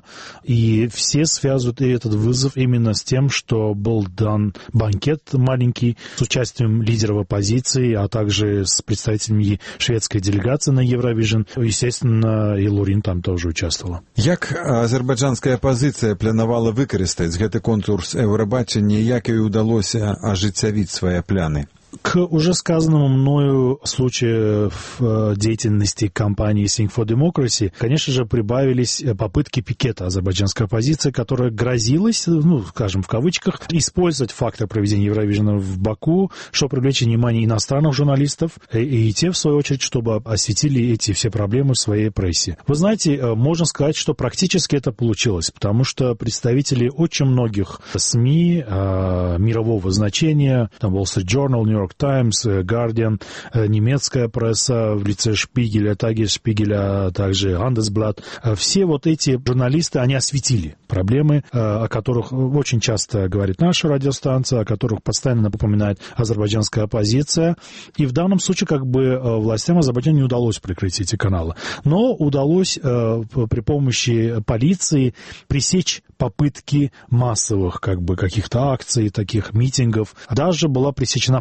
и все связывают этот вызов именно с тем, что был дан банкет маленький с участием лидеров оппозиции, а также с представителями шведской делегации на Евровижн. Естественно, и Лорин там тоже участвовала. Як азербайджанская оппозиция планавала выкарыстаць гэты конкурс Еўрабачення, як ёй удалося ажыццявіць свае пляны? К уже сказанному мною случаю в деятельности компании Think for Democracy, конечно же, прибавились попытки пикета азербайджанской оппозиции, которая грозилась, ну, скажем, в кавычках, использовать фактор проведения Евровижена в Баку, чтобы привлечь внимание иностранных журналистов, и, и те, в свою очередь, чтобы осветили эти все проблемы в своей прессе. Вы знаете, можно сказать, что практически это получилось, потому что представители очень многих СМИ э, мирового значения, там Wall Street Journal, New York Times, Guardian, немецкая пресса в лице Шпигеля, Тагес-Шпигеля, а также Handelsblatt. Все вот эти журналисты, они осветили проблемы, о которых очень часто говорит наша радиостанция, о которых постоянно напоминает азербайджанская оппозиция. И в данном случае как бы властям Азербайджана не удалось прикрыть эти каналы. Но удалось при помощи полиции пресечь попытки массовых как бы каких-то акций, таких митингов. Даже была пресечена попытка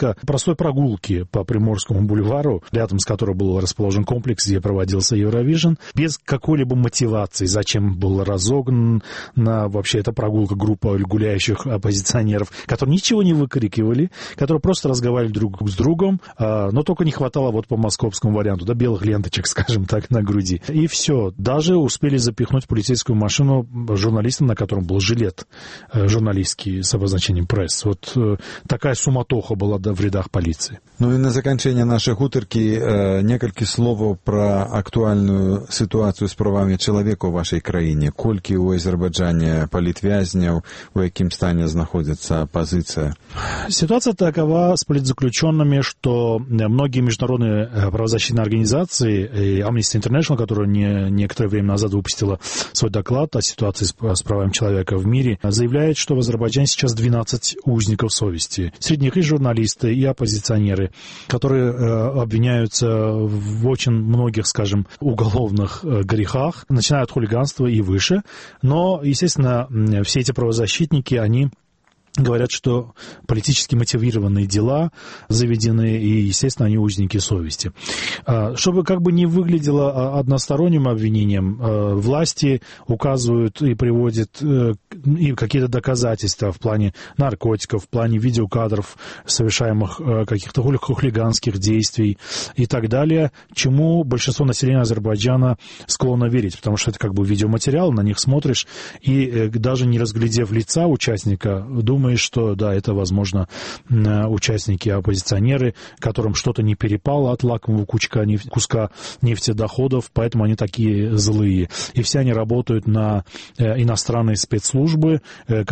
попытка простой прогулки по Приморскому бульвару, рядом с которым был расположен комплекс, где проводился Евровижн, без какой-либо мотивации, зачем был разогнан на вообще эта прогулка группа гуляющих оппозиционеров, которые ничего не выкрикивали, которые просто разговаривали друг с другом, но только не хватало вот по московскому варианту, да, белых ленточек, скажем так, на груди. И все. Даже успели запихнуть в полицейскую машину журналиста, на котором был жилет журналистский с обозначением пресс. Вот такая суматоха была в рядах полиции. Ну и на заканчэнне нашай гутаркі э, некалькі словаў пра актуальную сітуацыю з правамі чалавека ў вашай краіне. Колькі ў Азербайджане палітвязняў, у якім стане знаходзіцца апозиция? Ситуация такова с политзаключенными, что многие международные правозащитные организации, и Amnesty International, которая не, некоторое время назад выпустила свой доклад о ситуации с, с правами человека в мире, заявляет, что в Азербайджане сейчас двенадцать узников совести. Среди них и журналисты, и оппозиционеры, которые э, обвиняются в очень многих, скажем, уголовных э, грехах, начиная от хулиганства и выше. Но, естественно, все эти правозащитники, они говорят, что политически мотивированные дела заведены, и, естественно, они узники совести. Чтобы как бы не выглядело односторонним обвинением, власти указывают и приводят и какие-то доказательства в плане наркотиков, в плане видеокадров, совершаемых каких-то хулиганских действий и так далее, чему большинство населения Азербайджана склонно верить, потому что это как бы видеоматериал, на них смотришь, и даже не разглядев лица участника, думаешь, Думаешь, что, да, это, возможно, участники, оппозиционеры, которым что-то не перепало от лакомого кучка, куска нефтедоходов, поэтому они такие злые. И все они работают на иностранные спецслужбы,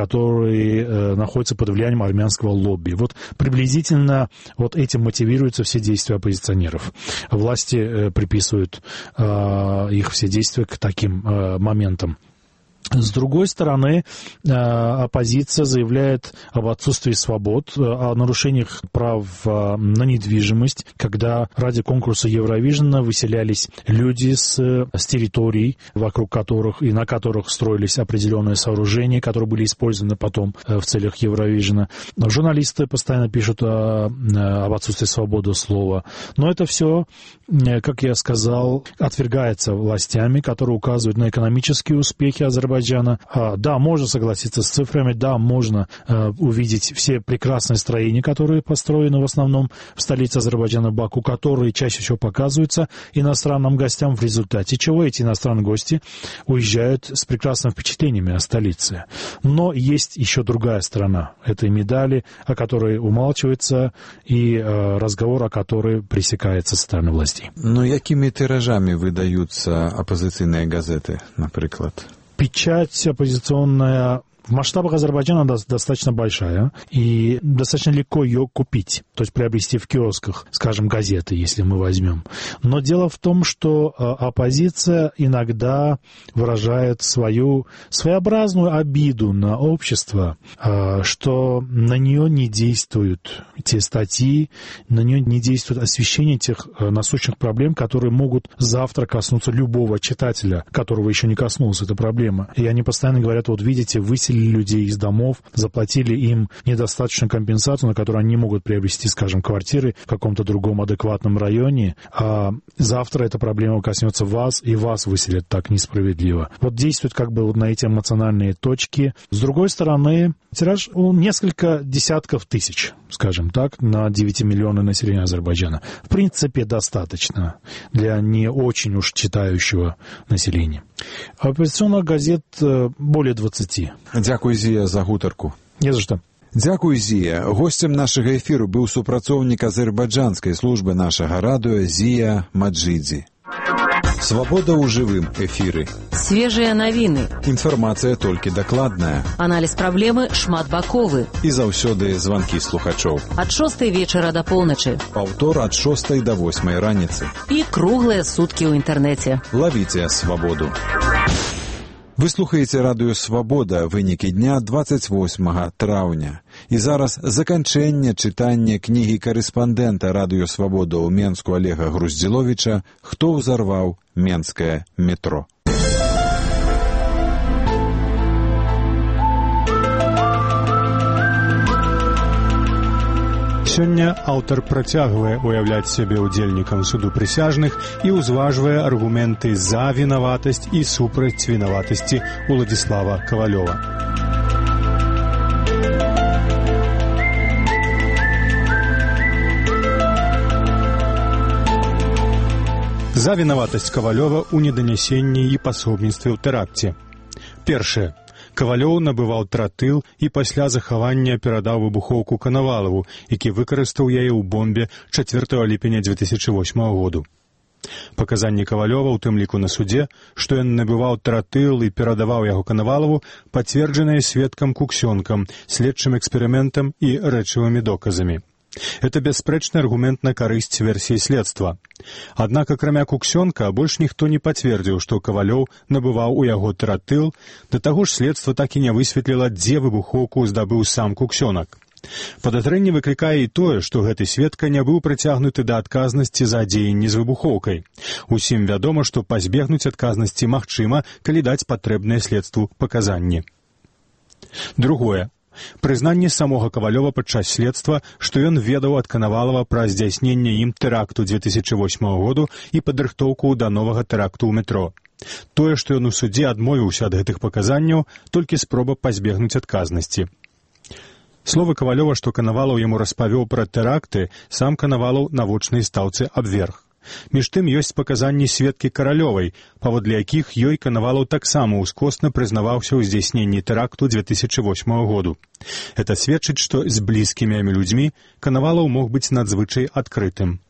которые находятся под влиянием армянского лобби. Вот приблизительно вот этим мотивируются все действия оппозиционеров. Власти приписывают их все действия к таким моментам. С другой стороны, оппозиция заявляет об отсутствии свобод, о нарушениях прав на недвижимость, когда ради конкурса Евровижна выселялись люди с, с территорий, вокруг которых и на которых строились определенные сооружения, которые были использованы потом в целях Евровижна. Журналисты постоянно пишут о, об отсутствии свободы слова. Но это все, как я сказал, отвергается властями, которые указывают на экономические успехи Азербайджана. Да, можно согласиться с цифрами, да, можно э, увидеть все прекрасные строения, которые построены в основном в столице Азербайджана, Баку, которые чаще всего показываются иностранным гостям, в результате чего эти иностранные гости уезжают с прекрасными впечатлениями о столице. Но есть еще другая сторона этой медали, о которой умалчивается, и э, разговор о которой пресекается со стороны властей. Но какими тиражами выдаются оппозиционные газеты, например? Печать оппозиционная в масштабах Азербайджана достаточно большая, и достаточно легко ее купить, то есть приобрести в киосках, скажем, газеты, если мы возьмем. Но дело в том, что оппозиция иногда выражает свою своеобразную обиду на общество, что на нее не действуют те статьи, на нее не действует освещение тех насущных проблем, которые могут завтра коснуться любого читателя, которого еще не коснулась эта проблема. И они постоянно говорят, вот видите, выселили людей из домов, заплатили им недостаточную компенсацию, на которую они не могут приобрести, скажем, квартиры в каком-то другом адекватном районе, а завтра эта проблема коснется вас, и вас выселят так несправедливо. Вот действует как бы вот на эти эмоциональные точки. С другой стороны, тираж он несколько десятков тысяч, скажем так, на девять миллионов населения Азербайджана. В принципе, достаточно для не очень уж читающего населения. Оппозиционных газет более двадцати. Дякую, Зія, за гутарку. Не за что. Дзякуй, Зія. Гостем нашага эфіру быў супрацоўнік азербайджанскай службы нашага радыё Зія Маджидзі. Свабода ў жывым эфіры. Свежыя навіны. Інфармацыя толькі дакладная. Аналіз праблемы шматбаковы. І заўсёды званкі слухачоў. Ад шостай вечара да поўначы. Паўтор ад шостай да восьмай раніцы. І круглыя суткі ў інтэрнэце. Лавіце свабоду. Вы слухаеце радыё «Свабода», вынікі дня двадцать восьмага траўня. І зараз заканчэнне чытання кнігі карэспандэнта радыё «Свабода» ў Менску Олега Груздзіловіча «Хто ўзарваў менскае метро». Сёння аўтар працягвае уяўляць сябе ўдзельнікам суду прысяжных і ўзважвае аргументы за вінаватасць і супраць вінаватасці Уладзіслава Кавалёва. За вінаватасць Кавалёва ў неданясенні і пасобніцтве ў тэракце. Першае. Кавалёў набываў тратыл і пасля захавання перадаў выбухоўку Канавалаву, які выкарыстаў яе ў бомбе чацвёртага ліпеня дзве тысячы восьмага году. Паказанні Кавалёва, у тым ліку на судзе, што ён набываў тратыл і перадаваў яго Канавалаву, пацверджаныя сведкам Куксёнкам, следчым эксперыментам і рэчавымі доказамі. Это бясспрэчны аргумент на карысць версіі следства. Аднак, акрамя Куксёнка, больш ніхто не пацвердзіў, што Кавалёў набываў у яго тратыл, да таго ж следства так і не высветліла, дзе выбухоўку здабыў сам Куксёнак. Падазрэнне выклікае і тое, што гэты сведка не быў прыцягнуты да адказнасці за дзеянні з выбухоўкай. Усім вядома, што пазбегнуць адказнасці магчыма, калі даць патрэбнае следству паказанні. Другое. Прызнанне самога Кавалёва падчас следства, што ён ведаў ад Канавалава пра здзяйсненне ім тэракту дзве тысячы восьмага году і падрыхтоўку да новага тэракту ў метро. Тое, што ён у судзе адмовіўся ад гэтых паказанняў, толькі спроба пазбегнуць адказнасці. Словы Кавалёва, што Канавалаў яму распавёў пра тэракты, сам Канавалаў на вочнай стаўцы абверг. Між тым ёсць паказанні сведкі Каралёвай, паводле якіх ёй Канавалаў таксама ўскосна прызнаваўся ў здзяйсненні тэракту дзве тысячы восьмага году. Гэта сведчыць, што з блізкімі яму людзьмі Канавалаў мог быць надзвычай адкрытым.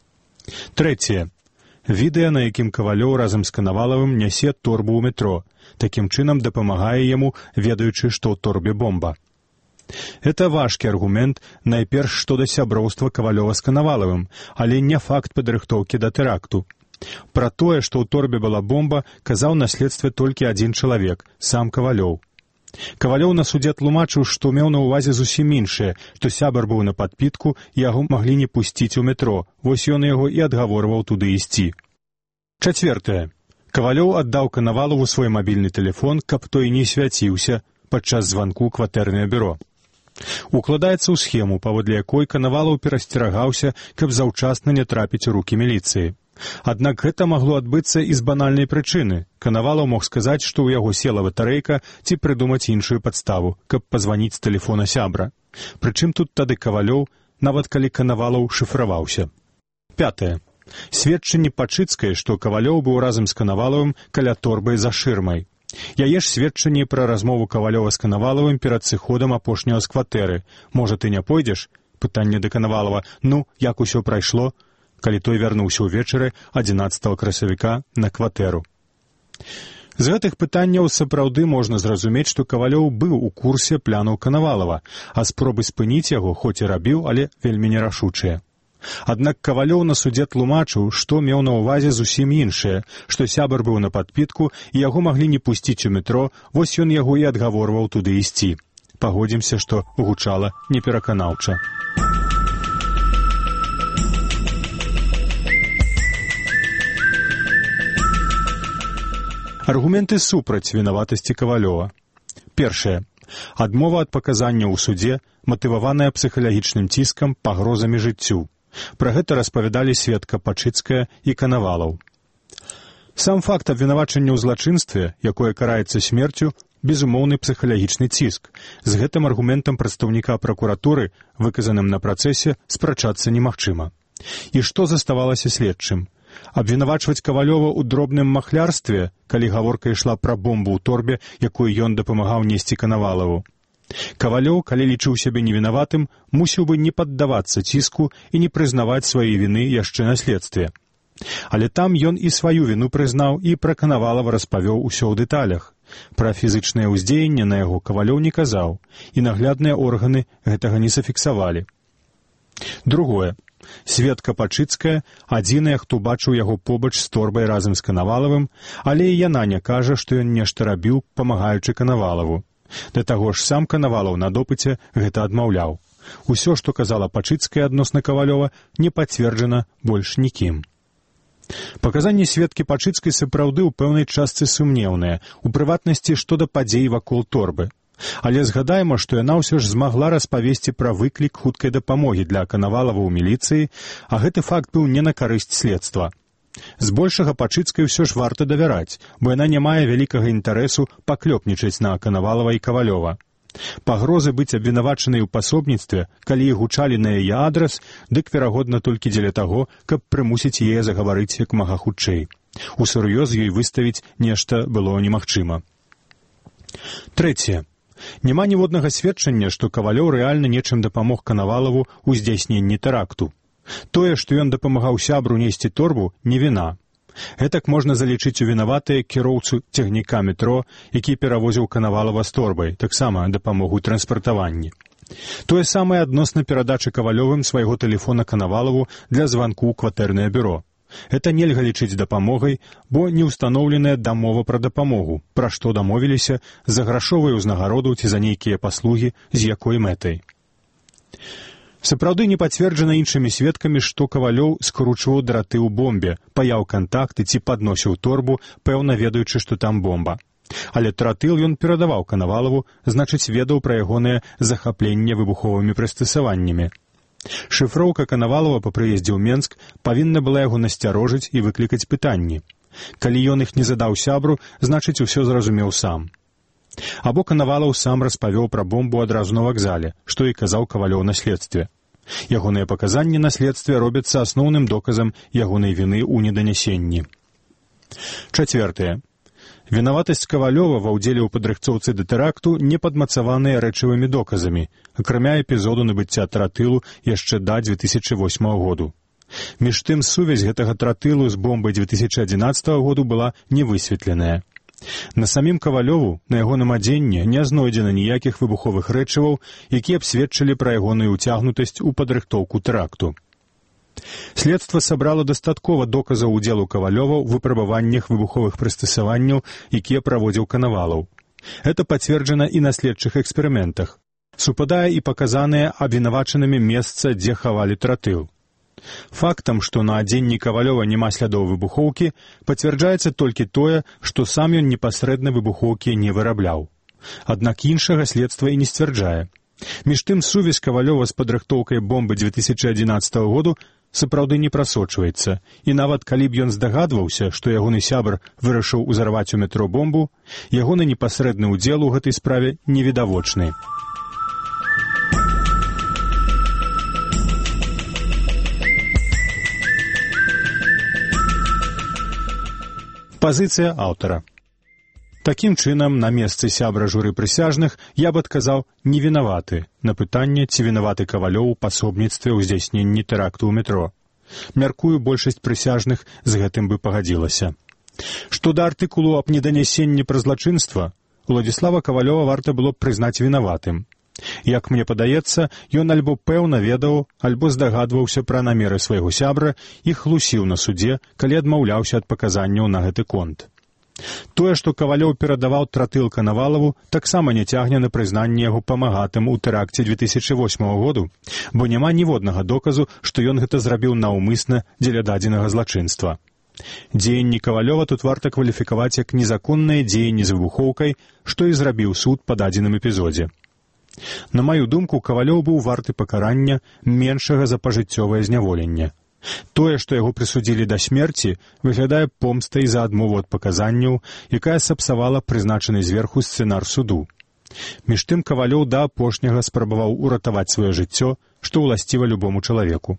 Трэцяе. Відэа, на якім Кавалёў разам з Канавалавым нясе торбу ў метро. Такім чынам дапамагае яму, ведаючы, што ў торбе бомба. Это важкі аргумент, найперш што да сяброўства Кавалёва з Канавалавым, але не факт падрыхтоўкі да тэракту. Пра тое, што ў торбе была бомба, казаў на следстве толькі адзін чалавек, сам Кавалёў. Кавалёў на судзе тлумачыў, што меў на ўвазе зусім іншае, што сябар быў на падпітку, і яго маглі не пусціць у метро, вось ён яго і адгаворваў туды ісці. Чацвёртае. Кавалёў аддаў Канавалаву свой мабільны тэлефон, каб той не свяціўся падчас званку ў кватэрнае бюро. Укладаецца ў схему, паводле якой Канавалаў перасцерагаўся, каб заўчасна не трапіць у рукі міліцыі. Аднак гэта магло адбыцца і з банальнай прычыны. Канавалаў мог сказаць, што ў яго села батарэйка, ці прыдумаць іншую падставу, каб пазваніць з тэлефона сябра. Прычым тут тады Кавалёў, нават калі Канавалаў шыфраваўся. Пятае. Сведчанне Пачыцкай, што Кавалёў быў разам з Канавалавым каля торбы за шырмай. Яе ж сведчанне пра размову Кавалёва з Канавалавым перад сыходам апошняга з кватэры. Можа, ты не пойдзеш? Пытанне да Канавалава. Ну, як усё прайшло? Калі той вярнуўся ўвечары адзінаццатага красавіка на кватэру. З гэтых пытанняў сапраўды можна зразумець, што Кавалёў быў у курсе планаў Канавалава, а спробы спыніць яго хоць і рабіў, але вельмі нерашучыя. Аднак Кавалёў на судзе тлумачыў, што меў на ўвазе зусім іншае, што сябар быў на падпітку і яго маглі не пусціць у метро, вось ён яго і адгаворваў туды ісці. Пагодзімся, што гучала непераканаўча. Аргументы супраць вінаватасці Кавалёва. Першае. Адмова ад паказанняў у судзе, матываваная псіхалагічным ціскам, пагрозамі жыццю. Пра гэта распавядалі сведка Пачыцкая і Канавалаў. Сам факт абвінавачання ў злачынстве, якое караецца смерцю, безумоўны псіхалагічны ціск. З гэтым аргументам прадстаўніка пракуратуры, выказаным на працэсе, спрачацца немагчыма. І што заставалася следчым? Абвінавачваць Кавалёва ў дробным махлярстве, калі гаворка ішла пра бомбу ў торбе, якую ён дапамагаў несці Канавалаву. Кавалёў, калі лічыў сябе невінаватым, мусіў бы не паддавацца ціску і не прызнаваць свае віны яшчэ на следстве. Але там ён і сваю віну прызнаў і пра Канавалава распавёў усё ў дэталях. Пра фізычнае ўздзеянне на яго Кавалёў не казаў, і наглядныя органы гэтага не зафіксавалі. Другое. Сведка Пачыцкая, адзіная, хто бачыў яго побач з торбай разам з Канавалавым, але і яна не кажа, што ён нешта рабіў, памагаючы Канавалаву. Да таго ж сам Канавалаў на допыце гэта адмаўляў. Усё, што казала Пачыцкая адносна Кавалёва, не пацверджана больш нікім. Паказанні сведкі Пачыцкай сапраўды ў пэўнай частцы сумнеўныя, у прыватнасці што да падзей вакол торбы. Але згадайма, што яна ўсё ж змагла распавесці пра выклік хуткай дапамогі для Канавалава ў міліцыі, а гэты факт быў не на карысць следства. Збольшага Пачыцкай ўсё ж варта давяраць, бо яна не мае вялікага інтарэсу паклёпнічаць на Канавалава і Кавалёва. Пагрозы быць абвінавачанай у пасобніцтве, калі іх гучалі на яе адрас, дык верагодна толькі дзеля таго, каб прымусіць яе загаварыць як мага хутчэй. Усур'ёз ёй выставіць нешта было немагчыма. Трэцяе. Няма ніводнага сведчання, што Кавалёў рэальна нечым дапамог Канавалаву ў здзяйсненні тэракту. Тое, што ён дапамагаў сябру несці торбу, не віна. Гэтак можна залічыць у вінаватыя кіроўцу цягніка метро, які перавозіў Канавалава з торбай, таксама дапамогу ў транспартаванні. Тое самае адносна перадачы Кавалёвым свайго тэлефона Канавалаву для званку ў кватэрнае бюро. Гэта нельга лічыць дапамогай, бо не ўстаноўленая дамова пра дапамогу, пра што дамовіліся, за грашовую ўзнагароду ці за нейкія паслугі, з якой мэтай. Сапраўды не пацверджана іншымі сведкамі, што Кавалёў скручваў драты ў бомбе, паяў кантакты ці падносіў торбу, пэўна ведаючы, што там бомба. Але тротыл ён перадаваў Канавалаву, значыць, ведаў пра ягонае захапленне выбуховымі прыстасаваннямі. Шыфроўка Канавалава па прыездзе ў Менск павінна была яго насцярожыць і выклікаць пытанні. Калі ён іх не задаў сябру, значыць, усё зразумеў сам. Або Канавалаў сам распавёў пра бомбу адразу на вакзале, што і казаў Кавалёў на следстве. Ягоныя паказанні на следстве робяцца асноўным доказам ягонай віны ў неданясенні. Чацвёртае. Вінаватасць Кавалёва ва ўдзеле ў падрыхцоўцы да тэракту не падмацаваная рэчавымі доказамі, акрамя эпізоду набыцця тротылу яшчэ да дзве тысячы восьмага году. Між тым, сувязь гэтага тротылу з бомбай дзве тысячы адзінаццатага году была не высветленая. На самім Кавалёву, на ягоным адзенні, не знойдзена ніякіх выбуховых рэчываў, якія б сведчылі пра ягоную ўцягнутасць у падрыхтоўку тэракту. Следства сабрала дастаткова доказаў удзелу Кавалёва ў выпрабаваннях выбуховых прыстасаванняў, якія праводзіў Канавалаў. Гэта пацверджана і на следчых эксперыментах. Супадае і паказанае абвінавачанымі месца, дзе хавалі тротыл. Фактам, што на адзенні Кавалёва няма слядоў выбухоўкі, пацвярджаецца толькі тое, што сам ён непасрэдна выбухоўкі не вырабляў. Аднак іншага следства і не сцвярджае. Між тым, сувязь Кавалёва з падрыхтоўкай бомбы дзве тысячы адзінаццатага году сапраўды не прасочваецца, і нават калі б ён здагадваўся, што ягоны сябр вырашыў узарваць у метро бомбу, ягоны непасрэдны ўдзел у гэтай справе невідавочны. Пазіцыя аўтара. Такім чынам, на месцы сябра журы прысяжных я б адказаў «не вінаваты» на пытанне, ці вінаваты Кавалёў у пасобніцтве ў здзяйсненні тэракту ў метро. Мяркую, большасць прысяжных з гэтым бы пагадзілася. Што да артыкулу аб неданясенні пра злачынства, Уладзіслава Кавалёва варта было б прызнаць вінаватым. Як мне падаецца, ён альбо пэўна ведаў, альбо здагадваўся пра намеры свайго сябра і хлусіў на судзе, калі адмаўляўся ад паказанняў на гэты конт. Тое, што Кавалёў перадаваў тротыл Канавалаву, таксама не цягне на прызнанне яго памагатым у тэракце дзве тысячы восьмага году, бо няма ніводнага доказу, што ён гэта зрабіў наўмысна дзеля дадзенага злачынства. Дзеянні Кавалёва тут варта кваліфікаваць як незаконныя дзеянні з выбухоўкай, што і зрабіў суд па дадзеным эпізодзе. На маю думку, Кавалёў быў варты пакарання меншага за пажыццёвае зняволенне. Тое, што яго прысудзілі да смерці, выглядае помстай за адмову ад паказанняў, якая сапсавала прызначаны зверху сцэнар суду. Між тым Кавалёў да апошняга спрабаваў уратаваць сваё жыццё, што ўласціва любому чалавеку.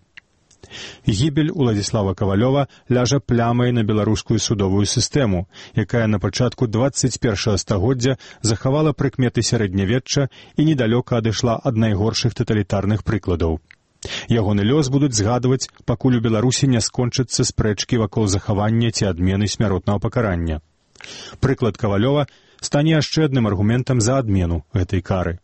Гібель Уладзіслава Кавалёва ляжа плямай на беларускую судовую сістэму, якая на пачатку дваццаць першага стагоддзя захавала прыкметы сярэднявечча і недалёка адышла ад найгоршых таталітарных прыкладаў. Ягоны лёс будуць згадваць, пакуль у Беларусі не скончацца спрэчкі вакол захавання ці адмены смяротнага пакарання. Прыклад Кавалёва стане яшчэ адным аргументам за адмену гэтай кары.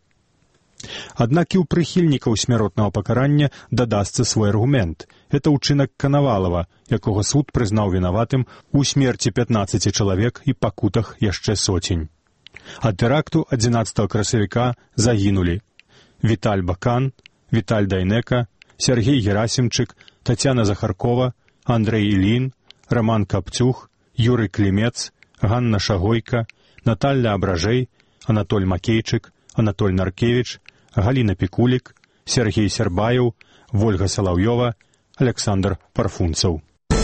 Аднак і ў прыхільнікаў смяротнага пакарання дадасца свой аргумент. Гэта ўчынак Канавалава, якога суд прызнаў вінаватым у смерці пятнаццаці чалавек і пакутах яшчэ соцень. Ад тэракту адзінаццатага красавіка загінулі Віталь Бакан, Віталь Дайнека, Сергей Герасімчык, Тацяна Захаркова, Андрэй Ілін, Роман Капцюх, Юрый Клімец, Ганна Шагойка, Наталля Абражэй, Анатоль Макейчык, Анатоль Наркевич, Галина Пикулик, Сергей Сербаев, Вольга Соловьева, Александр Парфунцев.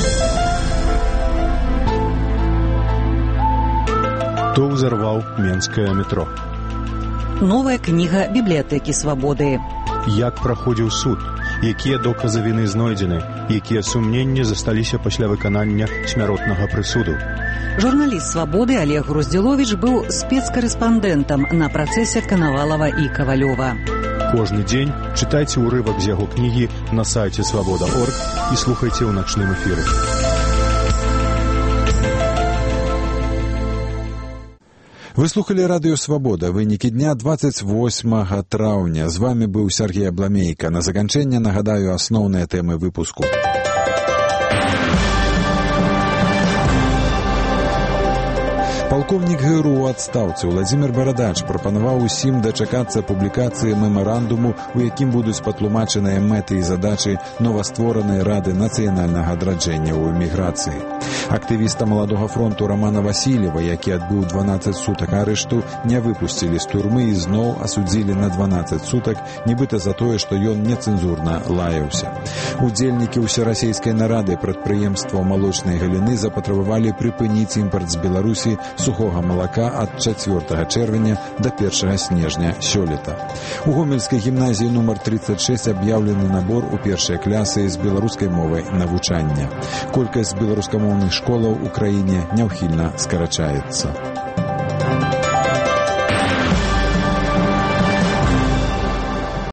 Кто взорвал Менское метро? Новая книга библиотеки свободы. Як праходзіў суд? Якія доказы віны знойдзены? Якія сумненні засталіся пасля выканання смяротнага прысуду? Журналіст свабоды Олег Груздзіловіч быў спецкарэспандэнтам на працэсе Канавалова і Кавалёва. Кожны дзень чытайце ўрывак з яго кнігі на сайце свабода точка орг і слухайце ў начным эфіры. Вы слухали радыё «Свабода». Вынікі дня двадцать восьмага траўня. З вами быў Сергей Абламейка. На заканчэнне нагадаю асноўныя тэмы выпуску. Палковнік ГРУ у адстаўцы Владзімір Барадач прапанаваў усім дачакацца публікацыі мемарандуму, у якім будуць патлумачаныя мэты і задачы новастворанай Рады нацыянальнага адраджэння ў эміграцыі. Актывіста Маладога фронту Романа Васильева, які адбыў дванаццаць сутак арышту, не выпусцілі з турмы і зноў асудзілі на дванаццаць сутак, нібыта за тое, што ён нецэнзурна лаяўся. Удзельнікі ўсерасійскай нарады прадпрыемстваў малочнай галіны запатрабавалі прыпыніць імпарт з Беларусі сухога малака ад чацвёртага чэрвеня да першага снежня сёлета. У гомельскай гімназіі нумар тридцать шесть аб'яўлены набор у першыя клясы з беларускай мовай навучання. Колькасць беларускамоўных школаў у краіне няўхільна скарачаецца.